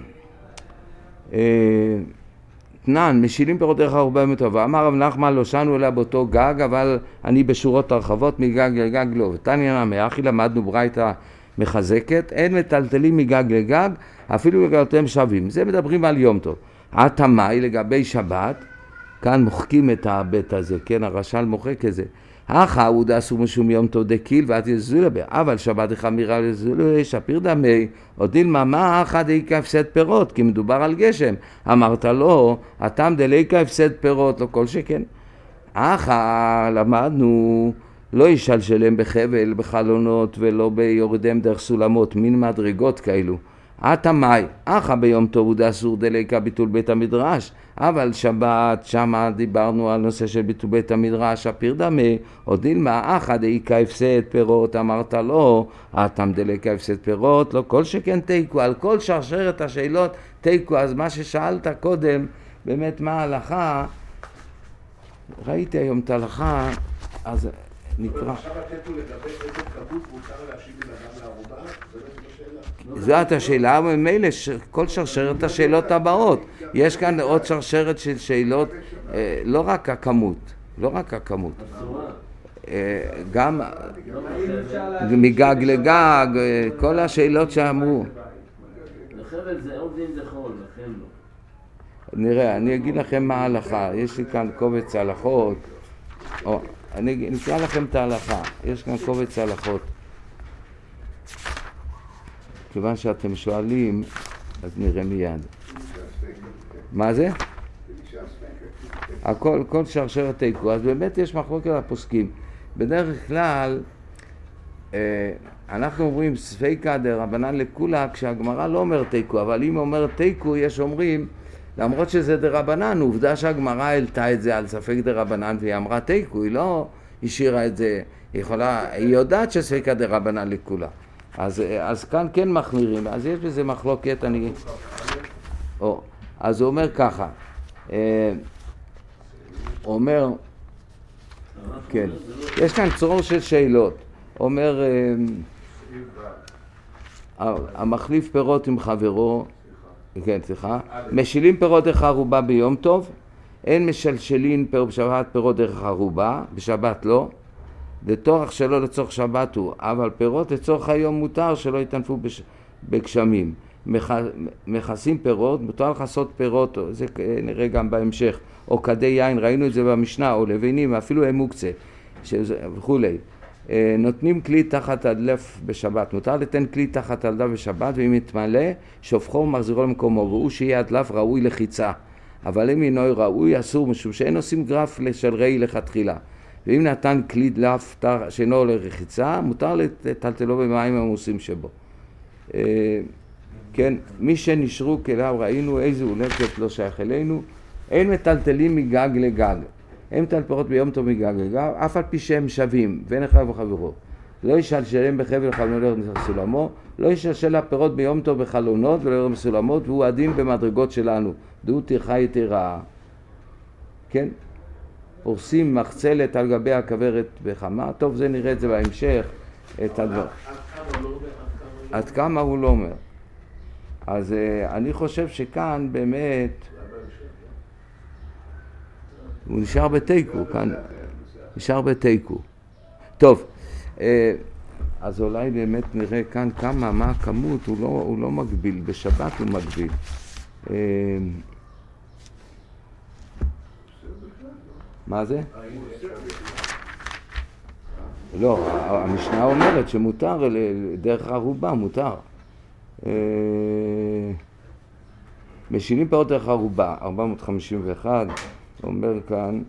תנן, משילים פירות דרך הרבה ימים טובה. אמר רב נחמן לא שנו אלא באותו גג, אבל אני בשורות הרחבות מגג לגג לא. ותניא נמי אחי למדנו ברייתא מחזקת, אין מטלטלים מגג לגג, אפילו לגגותיהם שווים. זה מדברים על יום טוב. התמי לגבי שבת, כאן מוחקים את הבית הזה, כן, הרש"ל מוחק את זה. הוא דאסור משום יום טוב דקיל ואתי לזזולה בה, אבל שבת החמירה לזזולה שפיר דמי, עוד אילמה מה אחד איקה הפסד פירות, כי מדובר על גשם. אמרת לו, אתם דליקה הפסד פירות, לא כל שכן. למדנו, לא ישלשלם בחבל, בחלונות ולא ביורדם דרך סולמות, מין מדרגות כאלו. התמי, ביום טוב הוא דאסור דליקה ביטול בית המדרש, אבל שבת, שמה דיברנו על נושא של ביטול בית המדרש, שפיר דמי, עוד אילמה, אחד איקה הפסד פירות, אמרת לו, אתם דליקה הפסד פירות, לא כל שכן תיקו, על כל שרשרת השאלות תיקו. אז מה ששאלת קודם, באמת מה ההלכה, ראיתי היום את ההלכה, אז נקרא. עכשיו התיקו לגבי איזה כמות מותר להשיב בן אדם לערובה? זה לא השאלה. זאת השאלה, ממילא כל שרשרת השאלות הבאות. יש כאן עוד שרשרת של שאלות, לא רק הכמות, לא רק הכמות. גם מגג לגג, כל השאלות שאמרו. לחבל זה עוד דין דחול, לכן לא. נראה, אני אגיד לכם מה ההלכה. יש לי כאן קובץ הלכות. אני נקרא לכם את ההלכה. יש כאן קובץ הלכות. כיוון שאתם שואלים, אז נראה מיד. מה זה? הכל, כל שרשרת תיקו. אז באמת יש מחלוקת הפוסקים. בדרך כלל, אנחנו אומרים ספיקא דרבנן לכולה כשהגמרא לא אומר תיקו, אבל אם אומר תיקו, יש אומרים, למרות שזה דרבנן, עובדה שהגמרא העלתה את זה על ספק דרבנן והיא אמרה תיקו, היא לא השאירה את זה, היא יודעת שספיקא דרבנן לכולה. אז כאן כן מחמירים, אז יש בזה מחלוקת, אז הוא אומר ככה, אומר, כן, יש כאן צרור של שאלות, אומר, המחליף פירות עם חברו, כן, סליחה, משילים פירות דרך ערובה ביום טוב, אין משלשלים בשבת פירות דרך ערובה, בשבת לא, לטורח שלא לצורך שבת הוא, אבל פירות לצורך היום מותר שלא יתנפו בגשמים. מכסים פירות, מותר לחסות פירות, זה נראה גם בהמשך, או כדי יין, ראינו את זה במשנה, או לבנים, אפילו הם מוקצה, וכולי. נותנים כלי תחת הדלף בשבת, מותר לתן כלי תחת הדלף בשבת, ואם יתמלא, שופכו ומחזירו למקומו, והוא שיהיה הדלף ראוי לחיצה. אבל אם אינו ראוי, אסור, משום שאין עושים גרף של ראי לכתחילה. ואם נתן כלי דלף שאינו לרחיצה, מותר לטלטלו במים עמוסים שבו. כן, מי שנשרו כליו ראינו איזה הולקת לא שייך אלינו, אין מטלטלים מגג לגג. הם מטלטל פירות ביום טוב מגג לגג, אף על פי שהם שווים, ואין אחד וחברו. לא ישלשלם בחבל חלונות בסולמו, לא ישלשל הפירות ביום טוב בחלונות ולא יראה בסולמות, והוא הדין במדרגות שלנו. דעו תרחה יתרה. כן? הורסים מחצלת על גבי הכוורת בחמה. טוב, זה נראה את זה בהמשך, את הדבר. עד כמה הוא לא אומר. אז אני חושב שכאן באמת הוא נשאר בתיקו, כאן נשאר בתיקו. טוב, אז אולי באמת נראה כאן כמה, מה הכמות, הוא לא מגביל, בשבת הוא מגביל. מה זה? לא, המשנה אומרת שמותר, דרך ערובה מותר. משילים פירות דרך ערובה, 451, אומר כאן,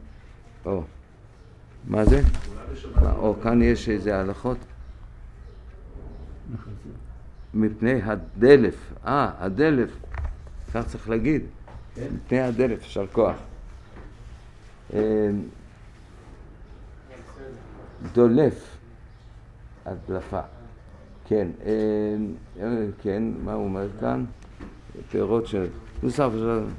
מה זה? כאן יש איזה הלכות? מפני הדלף, הדלף, כך צריך להגיד, מפני הדלף, שר כוח. דולף, הדלפה, כן, כן, מה הוא אומר כאן? פירות של, נוסף,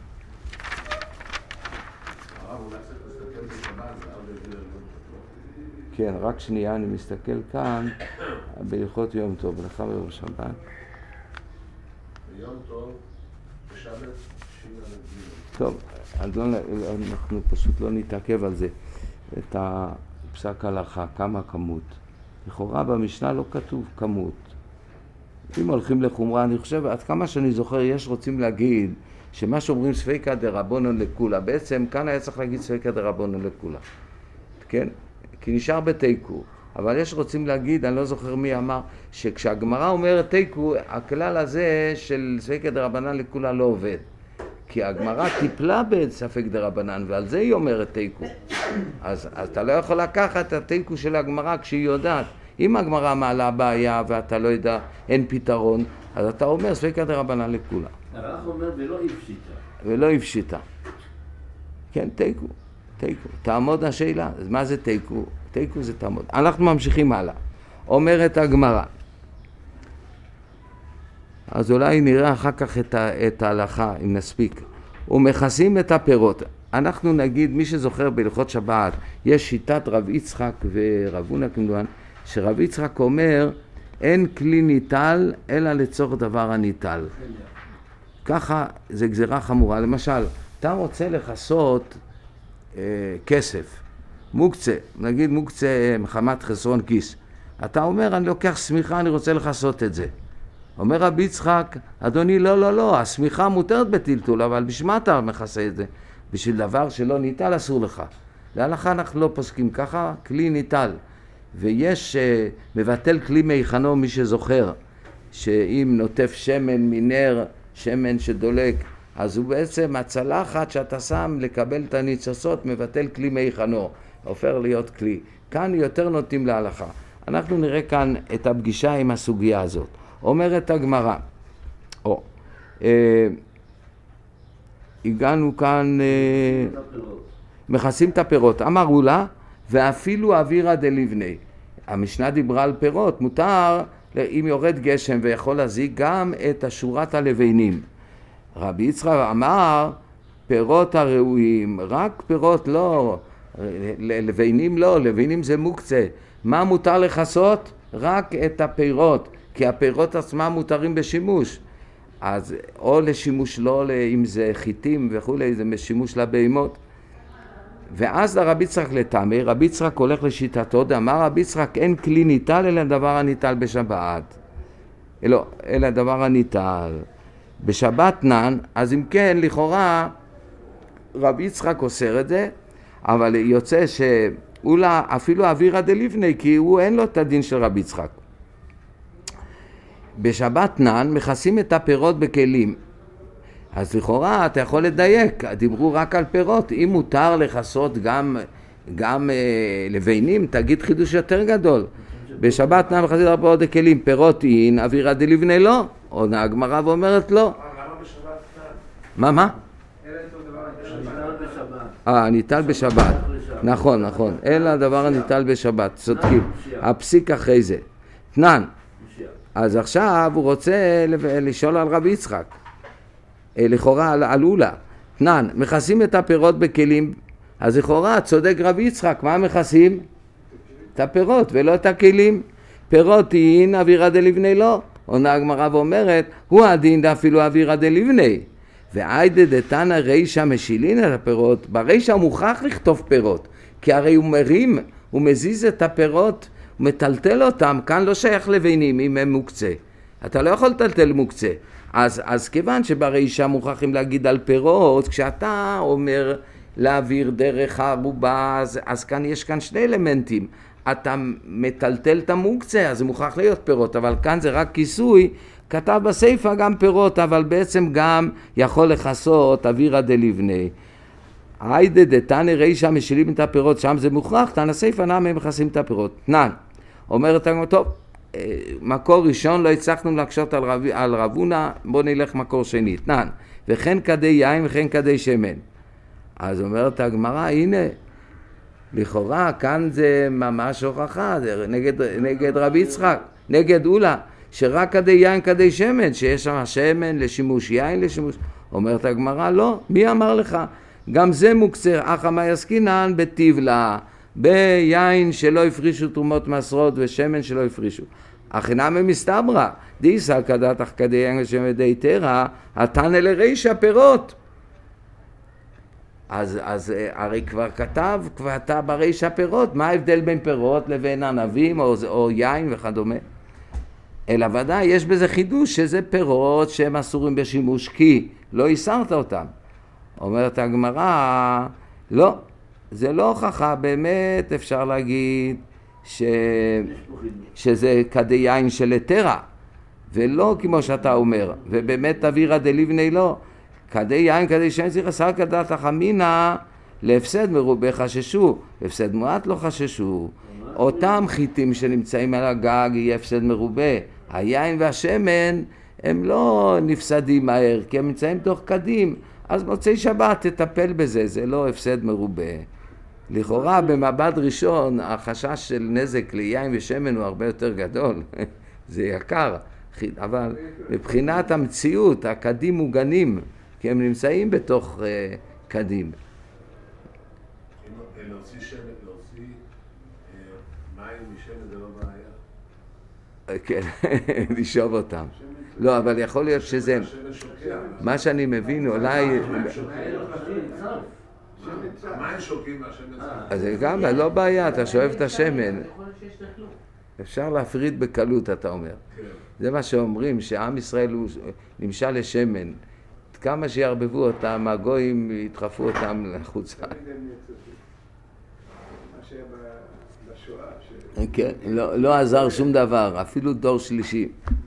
כן, רק שנייה, אני מסתכל כאן בהלכות יום טוב, ברכה ביום שבת. ביום טוב, בשבת, שינה טוב, לגילה. אנחנו פשוט לא נתעכב על זה, את הפסק הלכה, כמה כמות. לכאורה במשנה לא כתוב כמות. אם הולכים לחומרה, אני חושב, עד כמה שאני זוכר, יש רוצים להגיד שמה שאומרים ספיקא דרבנן לכולה, בעצם כאן היה צריך להגיד ספיקא דרבנן לכולה. כן? כי נשאר בתיקו. אבל יש רוצים להגיד, אני לא זוכר מי אמר, שכשהגמרא אומרת תיקו, הכלל הזה של ספיקא דרבנן לכולה לא עובד. כי הגמרא טיפלה בספק דרבנן, ועל זה היא אומרת תיקו. אז אתה לא יכול לקחת את התיקו של הגמרא כשהיא יודעת. אם הגמרא מעלה בעיה ואתה לא יודע, אין פתרון, אז אתה אומר ספיקא דרבנן לכולה. הרב אומר ולא הפשיטה. ולא הפשיטה. כן, תיקו. תיקו. תעמוד השאלה. אז מה זה תיקו? תיקו זה תעמוד. אנחנו ממשיכים הלאה. אומרת הגמרא. אז אולי נראה אחר כך את ההלכה, אם נספיק. ומכסים את הפירות. אנחנו נגיד, מי שזוכר בהלכות שבת, יש שיטת רב יצחק ורב הונא כמדומני, שרב יצחק אומר, אין כלי ניטל אלא לצורך דבר הניטל. ככה זה גזירה חמורה. למשל, אתה רוצה לכסות כסף, מוקצה, נגיד מוקצה מחמת חסרון כיס. אתה אומר, אני לוקח סמיכה, אני רוצה לכסות את זה. אומר רבי יצחק, אדוני, לא, הסמיכה מותרת בטלטול, אבל בשביל מה אתה מכסה את זה? בשביל דבר שלא ניטל אסור לך. להלכה אנחנו לא פוסקים ככה, כלי ניטל. ויש מבטל כלי מיחנו, מי שזוכר, שאם נוטף שמן מנר, שמן שדולק, אז הוא בעצם הצלחת שאתה שם לקבל את הניצוצות, מבטל כלי מיחנו, הופך להיות כלי. כאן יותר נוטים להלכה. אנחנו נראה כאן את הפגישה עם הסוגיה הזאת. אומרת הגמרא, הגענו כאן, מכסים את הפירות, אמרו לה, ואפילו אווירא דלבני. המשנה דיברה על פירות, מותר אם יורד גשם ויכול להזיק גם את שורת הלבנים. רבי יצחק אמר, פירות הראויים, רק פירות לא, לבנים לא, לבנים זה מוקצה. מה מותר לכסות? רק את הפירות, כי הפירות עצמם מותרים בשימוש. אז או לשימוש לא, אם זה חיטים וכולי, זה שימוש לבהמות. ואז לרבי יצחק לטעמי, רבי יצחק הולך לשיטתו, אמר רבי יצחק אין כלי ניטל אלא דבר הניטל בשבת. אלא דבר הניטל. בשבת נן, אז אם כן, לכאורה, רבי יצחק אוסר את זה, אבל יוצא שאולי אפילו אווירא דלבני, כי הוא אין לו את הדין של רבי יצחק. בשבת נן מכסים את הפירות בכלים. אז לכאורה אתה יכול לדייק, דיברו רק על פירות, אם מותר לכסות גם לבנים, תגיד חידוש יותר גדול. בשבת נן מכסים את הפירות בכלים, פירות אין, אווירא דלבני לא, עונה הגמרא ואומרת לא. מה? ניטל בשבת. נכון, אלא הדבר הניטל בשבת, צודקים. הפסיק אחרי זה. תנן. אז עכשיו הוא רוצה לשאול על רבי יצחק. לכאורה על אולה. תנן, מכסים את הפירות בכלים, אז לכאורה צודק רבי יצחק, מה מכסים? את הפירות ולא את הכלים. פירות אין, אווירא דלבני לא. עונה הגמרא ואומרת, הוא הדין אפילו אווירא דלבני. ועיידא דתנא רישא משילין את הפירות, ברישא הוא מוכרח לכתוב פירות, כי הרי הוא מרים, הוא מזיז את הפירות, הוא מטלטל אותם, כאן לא שייך לבנים אם הם מוקצה. אתה לא יכול לטלטל מוקצה. אז כיוון שברישא מוכרחים להגיד על פירות, כשאתה אומר להעביר דרך הערובה, אז כאן יש כאן שני אלמנטים. אתה מטלטל את המוקצה, אז זה מוכרח להיות פירות, אבל כאן זה רק כיסוי, כתב בסייפה גם פירות, אבל בעצם גם יכול לכסות אווירא דלבני. היידה דתנא רישא משילין את הפירות, שם זה מוכרח, תנא סייפה נמי מכסים את הפירות. נן, אומרת הגמרא, טוב, מקור ראשון לא הצלחנו להקשות על רב הונא, בוא נלך מקור שני. נן, וכן כדי יין וכן כדי שמן. אז אומרת הגמרא, הנה, לכאורה כאן זה ממש הוכחה, זה נגד רבי יצחק, נגד אולה, שרק כדי יין כדי שמן, שיש שם שמן לשימוש יין לשימוש. אומרת הגמרא, לא, מי אמר לך? גם זה מוקצה, אחא מאי עסקינן בטבלה, ביין שלא הפרישו תרומות מעשרות ושמן שלא הפרישו. הכינמי מסתברא, דיסא כדתך כדי יין ושמן די תרא, התנא לרישא פירות. אז הרי כבר כתב, כבר אתה ברישא פירות, מה ההבדל בין פירות לבין ענבים או יין וכדומה? אלא ודאי יש בזה חידוש שזה פירות שהם אסורים בשימוש כי לא איסרת אותם. אומרת הגמרא, לא, זה לא הוכחה, באמת אפשר להגיד שזה כדי יין של היתרה, ולא כמו שאתה אומר, ובאמת אווירא דלבני לא. כדי יין, כדי שאין צריך עשר כדת החמינה, להפסד מרובה חששו, להפסד מועט לא חששו. אותם חיטים שנמצאים על הגג יהיה הפסד מרובה. היין והשמן הם לא נפסדים מהר, כי הם נמצאים תוך קדים. אז מוצאי שבת תטפל בזה, זה לא הפסד מרובה. לכאורה במבט ראשון החשש של נזק ליין ושמן הוא הרבה יותר גדול. זה יקר, אבל מבחינת המציאות, הקדים מוגנים, כי הם נמצאים בתוך קדים. להוציא שמן, להוציא מים משמן זה לא בעיה. כן, לשאוב אותם. לא, אבל יכול להיות שזה... מה שאני מבין, אולי... המים שוקים והשמן צף. אז זה גם לא בעיה, אתה שואב את השמן. אפשר להפריד בקלות, אתה אומר. זה מה שאומרים, שעם ישראל הוא נמשל לשמן. כמה שיערבבו אותם, הגויים ידחפו אותם לחוצה. תמיד הם נרצחים. מה שהיה בשואה. כן, לא עזר שום דבר, אפילו דור שלישי.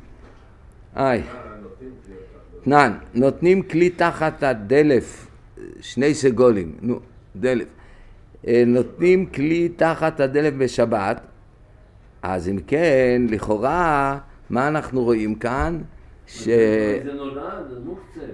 תנן, נותנים כלי תחת הדלף, 2 סגולים, דלף. נותנים כלי תחת הדלף בשבת, אז אם כן, לכאורה, מה אנחנו רואים כאן? זה נולד, זה מוקצה.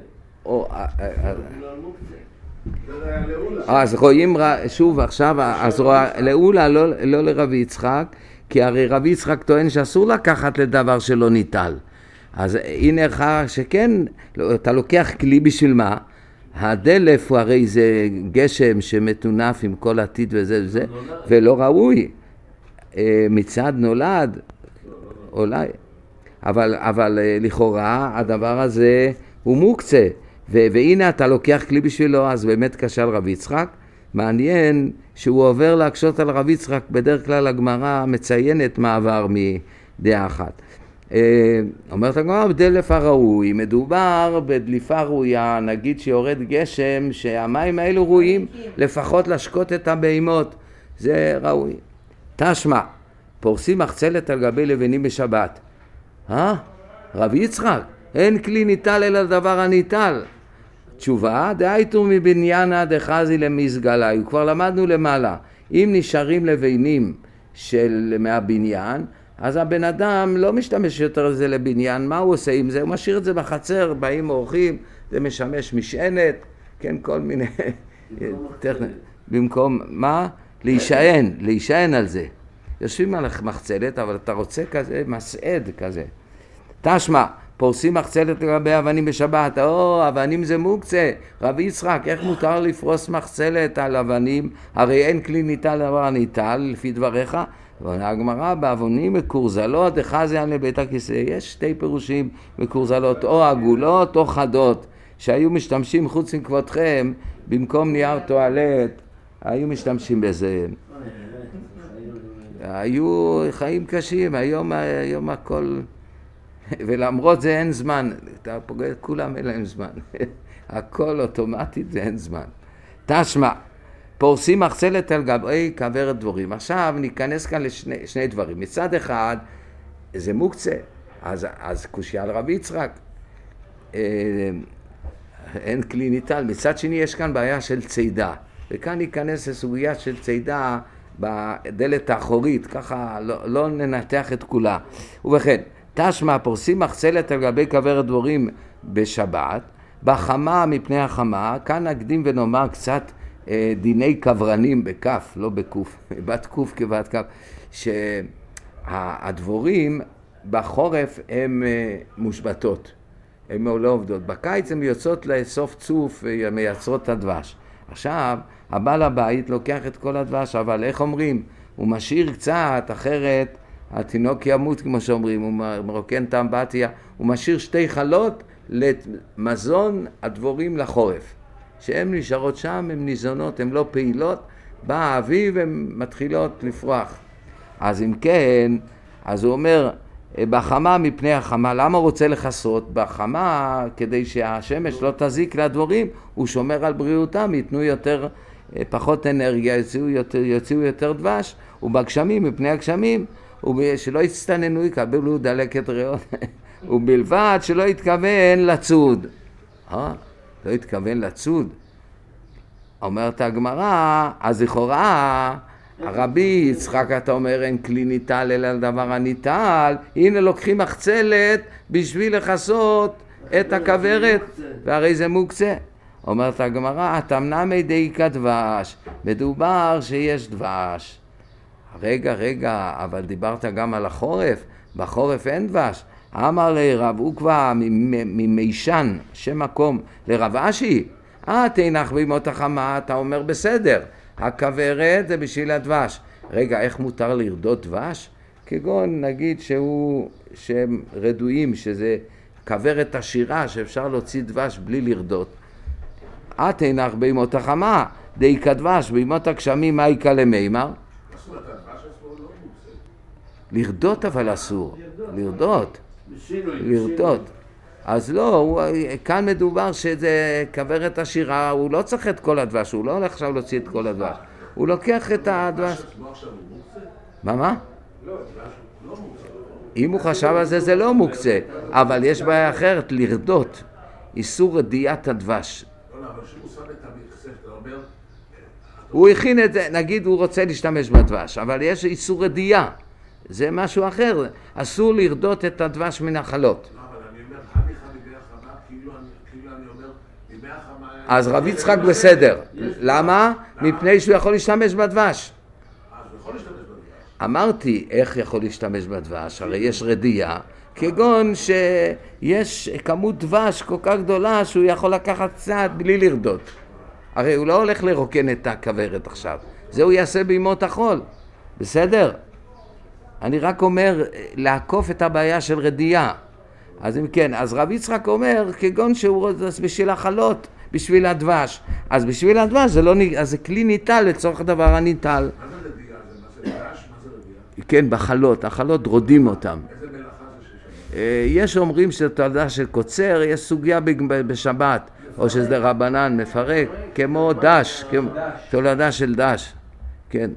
אז רואים שוב עכשיו, אז לאולה לא לרבי יצחק, כי הרי רבי יצחק טוען שאסור לקחת לדבר שלא ניטל. אז הנה לך שכן, אתה לוקח כלי בשביל מה? הדלף הוא הרי זה גשם שמתונף עם כל עתיד וזה, ולא ראוי. מצד נולד, אולי. אבל לכאורה הדבר הזה הוא מוקצה. והנה אתה לוקח כלי בשבילו, אז באמת כשל רבי יצחק. מעניין שהוא עובר להקשות על רבי יצחק, בדרך כלל הגמרא מציינת מעבר מדעה אחת. אומרת הגמרא, בדלף הראוי, מדובר בדליפה ראויה, נגיד שיורד גשם, שהמים האלו ראויים לפחות לשקוט את הבהמות, זה ראוי. תשמע, פורסים מחצלת על גבי לבנים בשבת. רבי יצחק, אין כלי ניטל אלא דבר הניטל. תשובה, דהייתו מבניינה דחזי למסגלי, כבר למדנו למעלה, אם נשארים לבנים מהבניין, אז הבן אדם לא משתמש יותר לזה לבניין, מה הוא עושה עם זה? הוא משאיר את זה בחצר, באים אורחים, זה משמש משענת, כן, כל מיני... במקום, מה? להישען על זה. יושבים על מחצלת, אבל אתה רוצה כזה, מסעד כזה. תשמע, פורסים מחצלת לגבי אבנים בשבת, אבנים זה מוקצה. רבי יצחק, איך מותר לפרוס מחצלת על אבנים? הרי אין כלי ניטל דבר ניטל, לפי דבריך. והגמרא באבנים מקורזלות, דחזיין לבית הכיסא. יש 2 פירושים מקורזלות, או עגולות או חדות, שהיו משתמשים חוץ מכבודכם, במקום נייר טואלט, היו משתמשים בזה. היו חיים קשים, היום הכל... ולמרות זה אין זמן, אתה פוגע, כולם אין להם זמן. הכל אוטומטית ואין זמן. תשמע, פורסים מחצלת על גבי כוורת דבורים. עכשיו ניכנס כאן לשני דברים. מצד אחד, זה מוקצה, אז קושיה על רבי יצחק. אין כלי ניטל. מצד שני, יש כאן בעיה של צידה. וכאן ניכנס לסוגיה של צידה בדלת האחורית, ככה לא ננתח את כולה. ובכן, תשמע, פורסים מחצלת על גבי כוורת דבורים בשבת, בחמה מפני החמה, כאן נקדים ונאמר קצת דיני קברנים בכף, לא בקוף, בת קוף כבת כף, שהדבורים בחורף הן מושבתות, הן לא עובדות. בקיץ הן יוצאות לאסוף צוף ומייצרות את הדבש. עכשיו, הבעל הבית לוקח את כל הדבש, אבל איך אומרים? הוא משאיר קצת, אחרת התינוק ימות, כמו שאומרים, הוא מרוקן את האמבטיה, הוא משאיר 2 חלות למזון הדבורים לחורף. שהן נשארות שם, הן ניזונות, הן לא פעילות, בא האביב, הן מתחילות לפרוח. אז אם כן, אז הוא אומר, בחמה מפני החמה, למה הוא רוצה לחסות? בחמה, כדי שהשמש לא תזיק לדבורים, הוא שומר על בריאותם, ייתנו פחות אנרגיה, יוציאו יותר דבש, ובגשמים, מפני הגשמים, שלא יצטננו, יקבלו דלקת ריאות, ובלבד שלא יתכוון לצוד. לא יתכוון לצוד. אומרת הגמרא, אז לכאורה, הרבי יצחק, אתה אומר, אין כלי ניטל אלא לדבר הניטל, הנה לוקחים מחצלת בשביל לחסות את הכוורת, והרי זה מוקצה. אומרת הגמרא, תמנע דייקה דבש, מדובר שיש דבש. רגע, אבל דיברת גם על החורף, בחורף אין דבש. אמר לרב עוקבא ממישן, שם מקום, לרב אשי, תנח בימות החמה, אתה אומר בסדר, הכוורת זה בשביל הדבש. רגע, איך מותר לרדות דבש? כגון נגיד שהם רדויים, שזה כוורת עשירה שאפשר להוציא דבש בלי לרדות. את אינך בימות החמה, די כדבש, בימות הגשמים מה יקה למימר? לרדות אבל אסור, לרדות. אז לא, כאן מדובר שזה כוורת עשירה, הוא לא צריך את כל הדבש, הוא לא הולך עכשיו להוציא את כל הדבש. הוא לוקח את הדבש. מה? אם הוא חשב על זה, זה לא מוקצה, אבל יש בעיה אחרת, לרדות, איסור רדיעת הדבש. הוא הכין את זה, נגיד הוא רוצה להשתמש בדבש, אבל יש איסור רדיעה, זה משהו אחר, אסור לרדות את הדבש מן החלות. אז רב יצחק בסדר, למה? מפני שהוא יכול להשתמש בדבש. אמרתי, איך יכול להשתמש בדבש? הרי יש רדיעה, כגון שיש כמות דבש כל כך גדולה שהוא יכול לקחת קצת בלי לרדות. הרי הוא לא הולך לרוקן את הכוורת עכשיו, זה הוא יעשה בימות החול, בסדר? אני רק אומר לעקוף את הבעיה של רדיעה. אז אם כן, אז רב יצחק אומר, כגון שהוא רוצה בשביל החלות, בשביל הדבש. אז בשביל הדבש זה, לא, אז זה כלי ניטל לצורך הדבר הניטל. מה זה רדיעה? זה דבש? מה זה רדיעה? כן, בחלות, החלות רודים אותם. איזה מלאכה זה שיש? יש אומרים שזה תולדה של קוצר, יש סוגיה בשבת, או שזה רבנן מפרק, כמו דש, תולדה של דש, כן.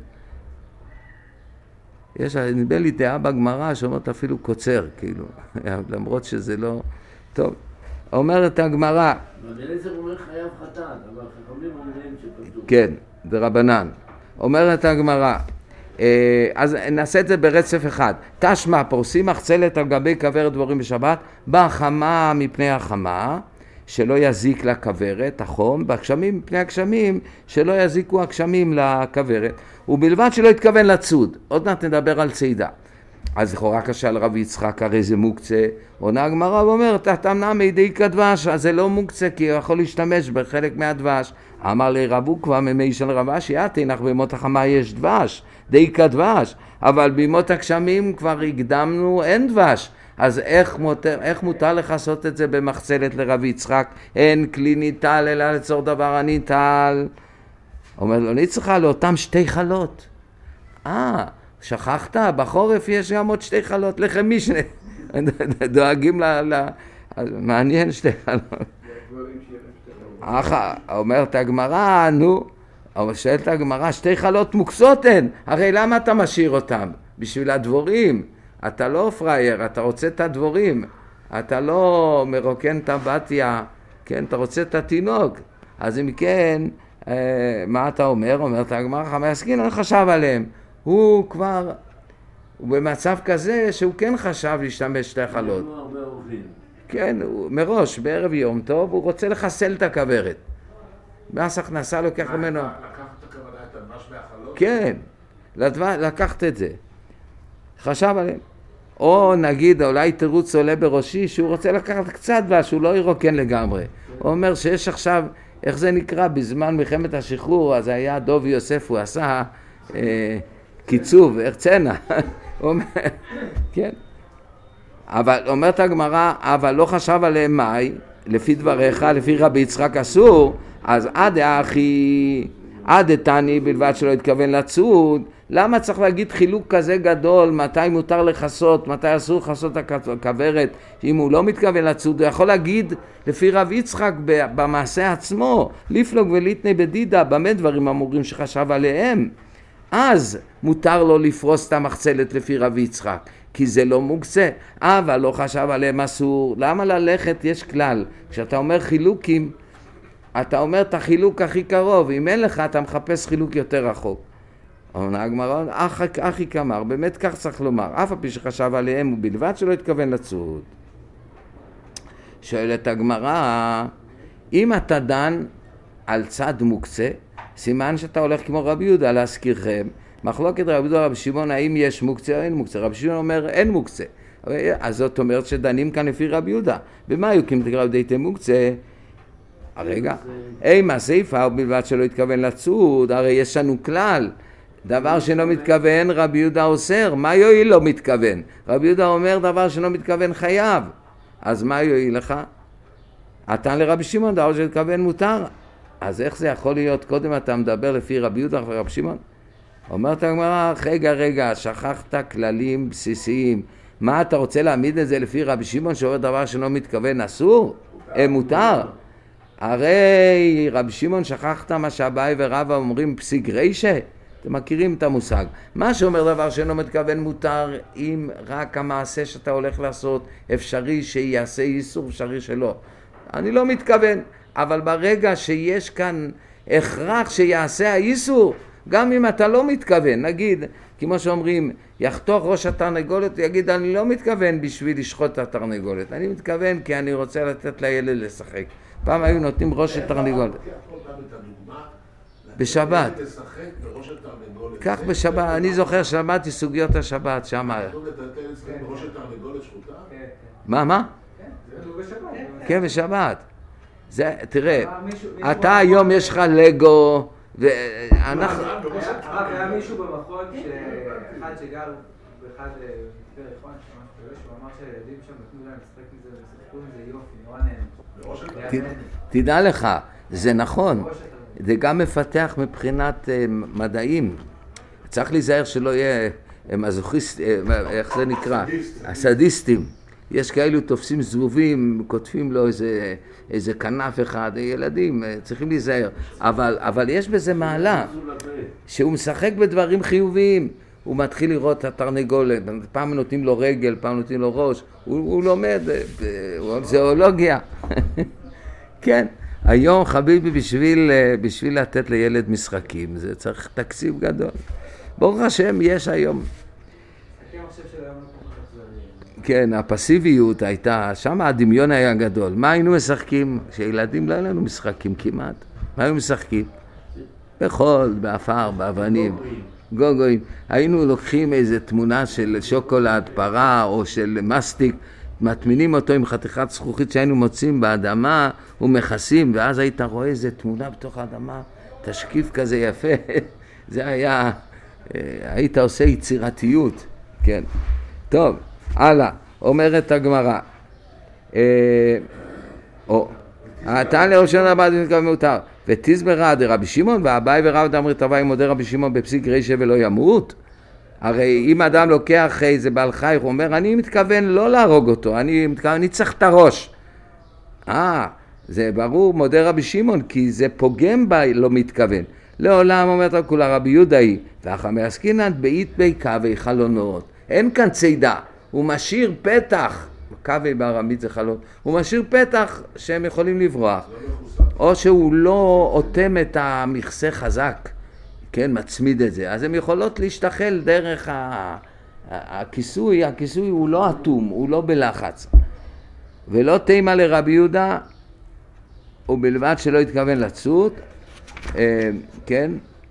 יש, נדמה לי דעה בגמרא שאומרת אפילו קוצר, כאילו, למרות שזה לא... טוב, אומרת הגמרא... בבלעזר אומר חייב חטאת, אבל חכמים אומרים שפטור. כן, זה רבנן. אומרת הגמרא, אז נעשה את זה ברצף אחד. תשמע, פורסים מחצלת על גבי כוורת דבורים בשבת, בחמה מפני החמה, שלא יזיק לכוורת, החום, בגשמים מפני הגשמים, שלא יזיקו הגשמים לכוורת, ובלבד שלא יתכוון לצוד. עוד מעט נדבר על צעידה. אז לכאורה קשה על רב יצחק, הרי זה מוקצה. עונה הגמרא ואומרת, תמנע מידי כדבש, אז זה לא מוקצה, כי הוא יכול להשתמש בחלק מהדבש. אמר לי רב עוקבא ממי של רב אשי, תנח בימות החמה יש דבש, די כדבש, אבל בימות הגשמים כבר הקדמנו, אין דבש. אז איך מותר לך לעשות את זה במחצלת לרב יצחק? אין כלי ניטל אלא לצור דבר הניטל. אומר לו, אני צריכה לאותם שתי חלות. שכחת? בחורף יש גם עוד שתי חלות, לכם משנה. דואגים מעניין שתי חלות. אומרת הגמרא, נו, שואלת הגמרא, שתי חלות מוקצות הן, הרי למה אתה משאיר אותם? בשביל הדבורים. אתה לא פרייר, אתה רוצה את הדבורים, אתה לא מרוקן את הבתיה, כן, אתה רוצה את התינוק. אז אם כן, מה אתה אומר? אומרת הגמרא, חמי עסקין, אני חשב עליהם. הוא כבר, הוא במצב כזה שהוא כן חשב להשתמש שתי חלות. כן, מראש, בערב יום טוב, הוא רוצה לחסל את הכוורת. מס הכנסה לוקח ממנו. לקחת את הכוונה את הדבש מהחלות? כן, לקחת את זה. חשב עליהם. או נגיד, אולי תירוץ עולה בראשי, שהוא רוצה לקחת קצת דבש, שהוא לא ירוקן לגמרי. הוא אומר שיש עכשיו, איך זה נקרא, בזמן מלחמת השחרור, אז היה דוב יוסף, הוא עשה קיצוב, הרצנה. כן. אבל אומרת הגמרא, אבל לא חשב עליהם מאי, לפי דבריך, לפי רבי יצחק אסור, אז עד תני בלבד שלא התכוון לצוד. למה צריך להגיד חילוק כזה גדול, מתי מותר לחסות, מתי אסור לחסות הכוורת, אם הוא לא מתכוון לצוד? הוא יכול להגיד לפי רב יצחק במעשה עצמו, לפלוג וליטני בדידה, במה דברים אמורים שחשב עליהם? אז מותר לו לפרוס את המחצלת לפי רב יצחק, כי זה לא מוקצה, אבל לא חשב עליהם אסור. למה ללכת? יש כלל, כשאתה אומר חילוקים, אתה אומר את החילוק הכי קרוב, אם אין לך אתה מחפש חילוק יותר רחוק. עונה הגמרא, אחי כמר, באמת כך צריך לומר, אף הפי שחשב עליהם ובלבד שלא התכוון לצוד. שואלת הגמרא, אם אתה דן על צד מוקצה, סימן שאתה הולך כמו רבי יהודה, להזכירכם, מחלוקת רבי יהודה רבי שמעון, האם יש מוקצה או אין מוקצה? רבי שמעון אומר אין מוקצה, אז זאת אומרת שדנים כאן לפי רבי יהודה. במה יוקים תקרא דייתם מוקצה? רגע, אימה סיפה ובלבד שלא התכוון לצוד, הרי יש לנו כלל, דבר שלא מתכוון רבי יהודה אוסר, מה יועיל לא מתכוון? רבי יהודה אומר דבר שלא מתכוון חייב, אז מה יועיל לך? אתה לרבי שמעון דבר שלא מתכוון מותר, אז איך זה יכול להיות? קודם אתה מדבר לפי רבי יהודה ורבי שמעון, אומרת הגמרא, רגע, שכחת כללים בסיסיים, מה אתה רוצה להעמיד את זה לפי רבי שמעון שאומר דבר שלא מתכוון אסור? מותר. הרי רבי שמעון שכחת מה שאביי ורבא אומרים פסיק רישה, אתם מכירים את המושג. מה שאומר דבר שלא מתכוון מותר, אם רק המעשה שאתה הולך לעשות אפשרי שיעשה איסור, אפשרי שלא. אני לא מתכוון, אבל ברגע שיש כאן הכרח שיעשה האיסור, גם אם אתה לא מתכוון, נגיד, כמו שאומרים, יחתוך ראש התרנגולת, יגיד, אני לא מתכוון בשביל לשחוט את התרנגולת, אני מתכוון כי אני רוצה לתת לילד לשחק. פעם היו נותנים ראש התרנגולת. בשבת. כך בשבת, אני זוכר שלמדתי סוגיות השבת שם. מה? כן, בשבת. תראה, אתה היום יש לך לגו, ואנחנו... היה מישהו במכון שאחד שגר באחד פרחון, שהוא אמר שהילדים שם נתנו להם לשחק מזה ושחקו מזה יופי, נורא נהנה. תדע לך, זה נכון, זה גם מפתח מבחינת מדעים. צריך להיזהר שלא יהיה מזוכיסטים, איך זה נקרא? הסדיסטים. יש כאלו תופסים זבובים, כותבים לו איזה כנף אחד, ילדים, צריכים להיזהר. אבל יש בזה מעלה, שהוא משחק בדברים חיוביים. הוא מתחיל לראות את התרנגולת, פעם נותנים לו רגל, פעם נותנים לו ראש, הוא לומד, הוא זואולוגיה. כן, היום חביבי בשביל לתת לילד משחקים, זה צריך תקציב גדול. ברוך השם, יש היום. כן, הפסיביות הייתה, שם הדמיון היה גדול. מה היינו משחקים? כשילדים לא היה לנו משחקים כמעט. מה היינו משחקים? בחול, באפר, באבנים. גוגויים. היינו לוקחים איזו תמונה של שוקולד, פרה או של מסטיק, מטמינים אותו עם חתיכת זכוכית שהיינו מוצאים באדמה ומכסים, ואז היית רואה איזו תמונה בתוך האדמה, תשקיף כזה יפה. זה היה, היית עושה יצירתיות. כן. טוב. הלאה, אומרת הגמרא, אתה לראשון הבא מתכוון מותר, ותסברה דרבי שמעון, ואביי ורבא אמרו תוואי מודה רבי שמעון בפסיק רישא ולא ימות. הרי אם אדם לוקח איזה בעל חי, הוא אומר, אני מתכוון לא להרוג אותו, אני צריך את הראש. זה ברור, מודה רבי שמעון, כי זה פוגם בה, לא מתכוון. לעולם אומרת כולה רבי יהודה היא, והחמי עסקינן באית בי קווי חלונות, אין כאן צידה. הוא משאיר פתח, קווי בארמית זה חלון, הוא משאיר פתח שהם יכולים לברוח, או שהוא לא אוטם את המכסה חזק, כן, מצמיד את זה, אז הם יכולות להשתחל דרך הכיסוי, הכיסוי הוא לא אטום, הוא לא בלחץ, ולא תימה לרבי יהודה, ובלבד שלא התכוון לצוד, כן,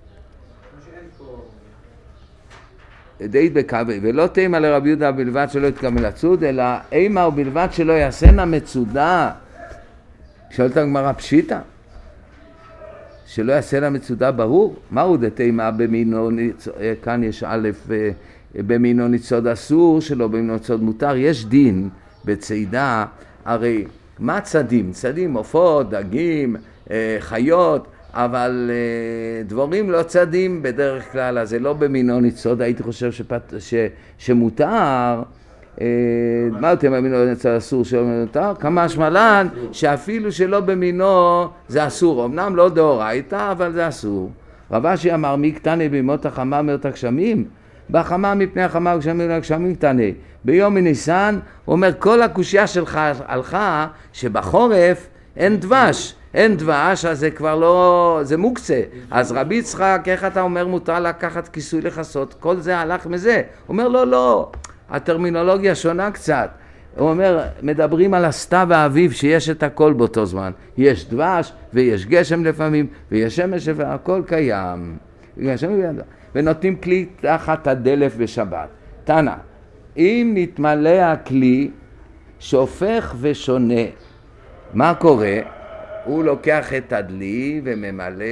דית בקווי, ולא תימה לרבי יהודה בלבד שלא יתכוון לצוד, אלא אימה ובלבד שלא יעשנה מצודה. שואלת הגמרא פשיטה, שלא יעשנה מצודה ברור? מהו דתימה במינו, כאן יש א' במינו ניצוד אסור, שלא במינו ניצוד מותר. יש דין בצידה, הרי מה צדים? צדים עופות, דגים, חיות, אבל דבורים לא צדים בדרך כלל, אז זה לא במינו ניצוד. הייתי חושב שמותר, מה אתם במינו ניצוד אסור שלא במינו מותר? כמה שמלן שאפילו שלא במינו זה אסור, אמנם לא דאורייתא אבל זה אסור. רב אשי אמר מי קטנה בימות החמה מרת הגשמים? בחמה מפני החמה וגשמים לגשמים קטנה. ביום מניסן הוא אומר כל הקושיה שלך הלכה שבחורף אין דבש, אין דבש, אז זה כבר לא, זה מוקצה. אז רבי יצחק, איך אתה אומר מותר לקחת כיסוי לחסות? כל זה הלך מזה. הוא אומר לא, הטרמינולוגיה שונה קצת. הוא אומר, מדברים על הסתיו והאביב שיש את הכל באותו זמן. יש דבש ויש גשם לפעמים ויש שמש והכל קיים. ונותנים כלי תחת הדלף בשבת. תנא, אם נתמלא הכלי שופך ושונה, מה קורה? הוא לוקח את הדלי וממלא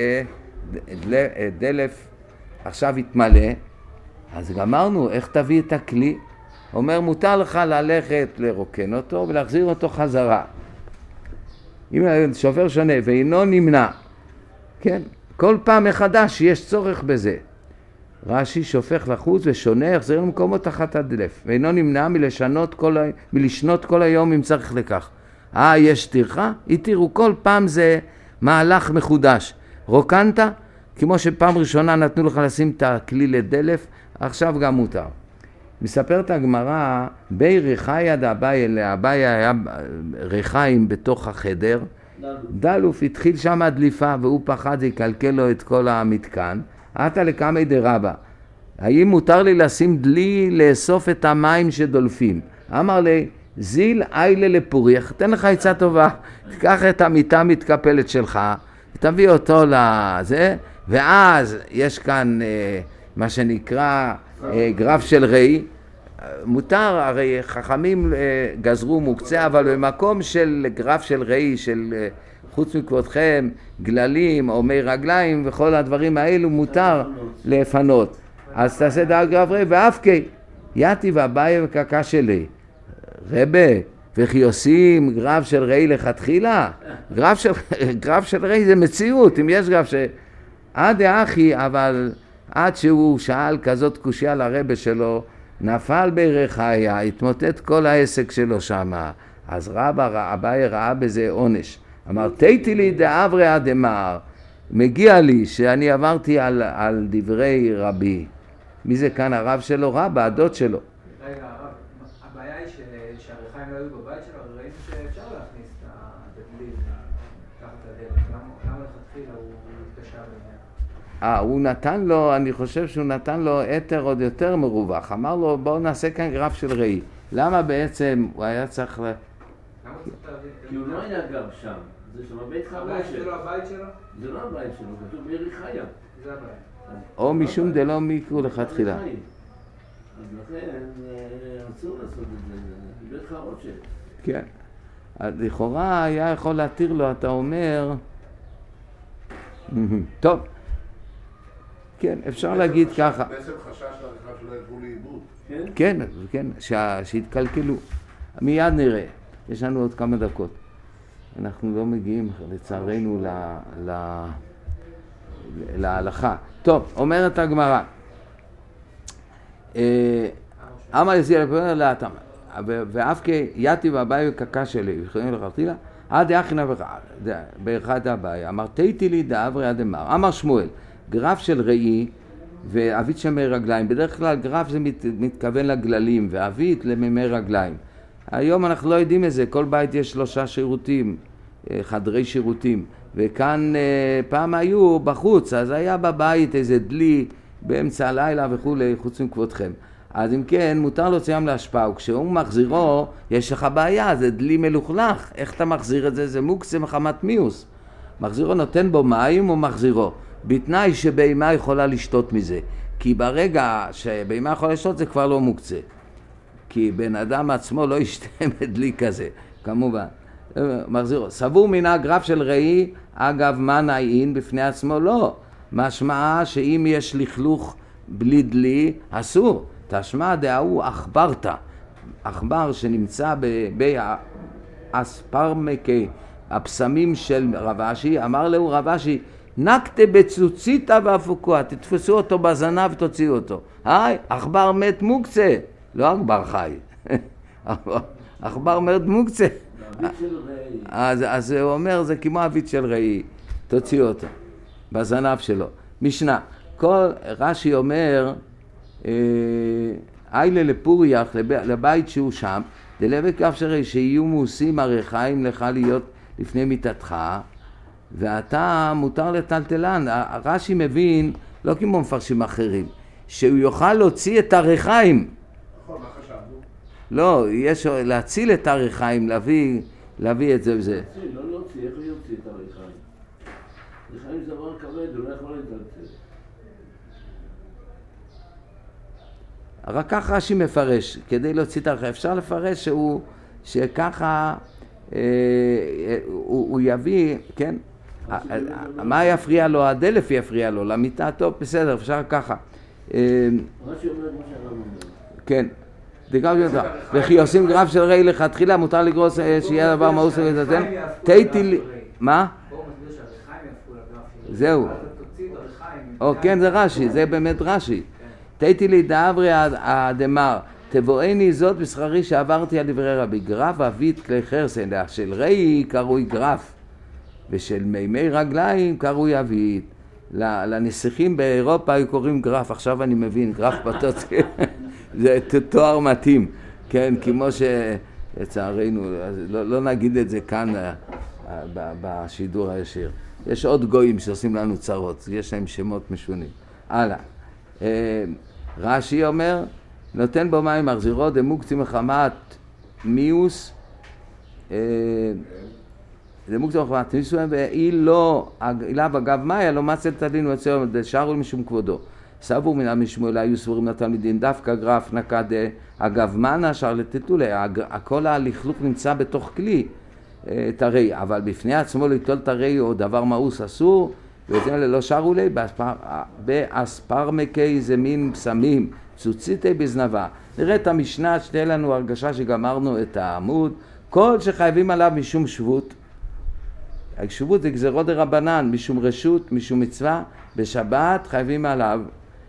דלף, עכשיו התמלא, אז גמרנו, איך תביא את הכלי? אומר, מותר לך ללכת לרוקן אותו ולהחזיר אותו חזרה. אם שובר שונה ואינו נמנע, כן? כל פעם מחדש יש צורך בזה. רש"י שופך לחוץ ושונה, יחזיר למקומו תחת הדלף. ואינו נמנע מלשנות כל היום אם צריך לכך. יש טרחה? תראו, כל פעם זה מהלך מחודש. רוקנת? כמו שפעם ראשונה נתנו לך לשים את הכלי לדלף, עכשיו גם מותר. מספרת הגמרא, בי ריחיה דאביי, לאביי היה ריחיים בתוך החדר, דלוף התחיל שם הדליפה והוא פחד יקלקל לו את כל המתקן, עתה לקמי דרבא, האם מותר לי לשים דלי לאסוף את המים שדולפים? אמר לי, זיל איילה לפוריך, תן לך עצה טובה, תיקח את המיטה המתקפלת שלך, תביא אותו לזה, ואז יש כאן מה שנקרא גרף של ראי, מותר, הרי חכמים גזרו מוקצה, אבל במקום של גרף של ראי, של חוץ מכבודכם, גללים או מי רגליים וכל הדברים האלו מותר לפנות. אז תעשה דאג גרף ראי, ואפקי, יתי ואביי וקקה שלי. רבה, וכי עושים גרף של ראי לכתחילה? גרף של ראי זה מציאות, אם יש גרף עד האחי, אבל עד שהוא שאל כזאת קושיה לרבה שלו, נפל בריחיה, התמוטט כל העסק שלו שם. אז אביי ראה בזה עונש. אמר, תיתי לי דאברי אדמר, מגיע לי שאני עברתי על דברי רבי. מי זה כאן הרב שלו? רבא, הדוד שלו. רגע, הרב, הבעיה היא שהריחיים לא היו בבית שלו, ראינו שאפשר להכניס את הדלי תחת הדלת. למה לכתחילה הוא התקשה בעניין? הוא נתן לו, אני חושב שהוא נתן לו יתר עוד יותר מרווח. אמר לו, בואו נעשה כאן גרף של ראי. למה בעצם הוא היה צריך כי הוא לא היה גר שם. זה שם הבית חרושת. הבית שלו, הבית שלו? זה לא הבית שלו, כתוב בריחיה. זה הבית. או משום דלא מיקרו לכתחילה. אז לכן אסור לעשות את זה, בית חרושת. כן. אז לכאורה היה יכול להתיר לו, אתה אומר, טוב. כן, אפשר להגיד ככה. בעצם חשש לרכב שלא ילכו לאיבוד. כן, כן, שהתקלקלו. מיד נראה. יש לנו עוד כמה דקות. אנחנו לא מגיעים לצערנו להלכה. טוב, אומרת הגמרא. אמר יזיל לפעמים לאתם. ואף כיתי ואביי וקקה שלי, וכן לכתחילה, עד אחינא באחד הבעיה. אמר תיתי לי דאברי אדמר. אמר שמואל, גרף של ראי ואבית של מי רגליים. בדרך כלל גרף זה מתכוון לגללים ואבית למימי רגליים. היום אנחנו לא יודעים את זה, כל בית יש 3 שירותים, חדרי שירותים, וכאן פעם היו בחוץ, אז היה בבית איזה דלי באמצע הלילה וכולי, חוץ מכבודכם. אז אם כן, מותר להוציאם להשפעה, וכשהוא מחזירו, יש לך בעיה, זה דלי מלוכלך, איך אתה מחזיר את זה? זה מוקצה מחמת מיוס. מחזירו נותן בו מים או מחזירו, בתנאי שבהמה יכולה לשתות מזה, כי ברגע שבהמה יכולה לשתות זה כבר לא מוקצה. כי בן אדם עצמו לא ישתה מדלי כזה, כמובן. מחזירו. סבור מן הגרף של ראי, אגב, מה נעין בפני עצמו? לא. משמעה שאם יש לכלוך בלי דלי, אסור. תשמע דאו אכברת. אכבר שנמצא באספרמקי, הפסמים של רב אשי, אמר לו רב אשי, נקטה בצוציתא ואפוקוה, תתפסו אותו בזנב ותוציאו אותו. אכבר מת מוקצה. לא אכבר חי, אכבר מת מוקצה. אז הוא אומר, זה כמו אבית של ראי, תוציאו אותו, בזנב שלו. משנה, רש"י אומר, איילה לפוריח, לבית שהוא שם, דלווה כף שרי, שיהיו מוסים הריחיים לך להיות לפני מיטתך, ואתה מותר לטלטלן. רש"י מבין, לא כמו מפרשים אחרים, שהוא יוכל להוציא את הריחיים. נכון, מה חשבנו? לא, יש להציל את הריחיים, להביא את זה וזה. לא להוציא, איך הוא יוציא את הריחיים? ריחיים זה דבר כבד, הוא לא יכול לטלטל. רק ככה רש"י מפרש, כדי להוציא את הריחיים. אפשר לפרש שככה הוא יביא, כן? מה יפריע לו? הדלף יפריע לו, למיטה טוב, בסדר, אפשר ככה. כן, וכי עושים גרף של רי לכתחילה, מותר לגרוס שיהיה דבר מאוס ולתתן. תהיתי לי, מה? זהו. כן, זה רש"י, זה באמת רש"י. תהיתי לי דאברי הדמר, תבואני זאת בשכרי שעברתי על דברי רבי. גרף אבית כלי חרסן, של רי קרוי גרף, ושל מימי רגליים קרוי אבית. לנסיכים באירופה היו קוראים גרף, עכשיו אני מבין, גרף פטוצקי, זה תואר מתאים, כן, כמו שלצערנו, לא נגיד את זה כאן בשידור הישיר. יש עוד גויים שעושים לנו צרות, יש להם שמות משונים. הלאה. רש"י אומר, נותן בו מים מחזירו דמוקצי מחמת מיוס, דמוקצי מחמת מיוס, ואילו אגב מאיה לא מצל תדינו יוצא דשארו משום כבודו. סבור מן המשמואל היו סבורים לתלמידים דווקא גרף נקד אגב מנה שרלטטו לה, כל הלכלוך נמצא בתוך כלי תרי, אבל בפני עצמו ליטול תרי או דבר מאוס אסור, וזה לא שרו לי באספרמקי זה מין פסמים, צוציתי בזנבה. נראה את המשנה, שתהיה לנו הרגשה שגמרנו את העמוד, כל שחייבים עליו משום שבות, השבות זה גזירות דרבנן, משום רשות, משום מצווה, בשבת חייבים עליו,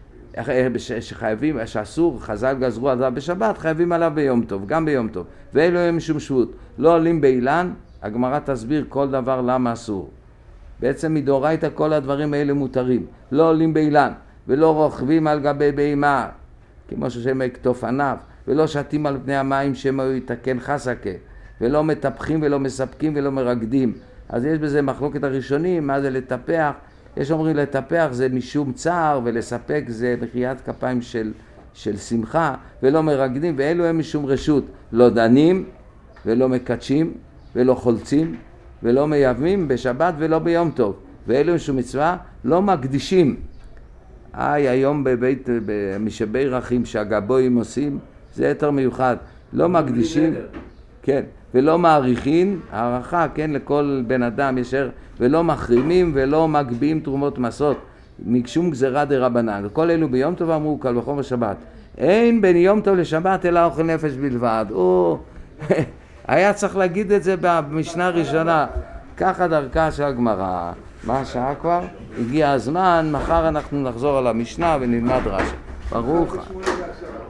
שאסור, חז"ל גזרו עליו בשבת, חייבים עליו ביום טוב, גם ביום טוב, ואלו הם משום שבות, לא עולים באילן, הגמרא תסביר כל דבר למה אסור. בעצם מדאורייתא כל הדברים האלה מותרים, לא עולים באילן, ולא רוכבים על גבי בהמה, כמו ששם יקטוף ענף, ולא שתים על פני המים שמא הוא יתקן חסקה, ולא מטפחים ולא מספקים ולא מרקדים. אז יש בזה מחלוקת הראשונים, מה זה לטפח? יש אומרים לטפח זה משום צער, ולספק זה מחיית כפיים של שמחה, ולא מרקדים, ואלו הם משום רשות, לא דנים ולא מקדשים ולא חולצים ולא מייבמים בשבת ולא ביום טוב, ואלו משום מצווה לא מקדישים. היום בבית משבי רחים שהגבויים עושים, זה יותר מיוחד, לא מקדישים, כן, ולא מעריכים, הערכה, כן, לכל בן אדם ישר, ולא מחרימים ולא מגביעים תרומות מסות, משום גזירה דרבנן. וכל אלו ביום טוב אמרו, קל וחומר שבת. אין בין יום טוב לשבת אלא אוכל נפש בלבד. היה צריך להגיד את זה במשנה הראשונה. ככה דרכה של הגמרא. מה השעה כבר? הגיע הזמן, מחר אנחנו נחזור על המשנה ונלמד רש"י. ברוך.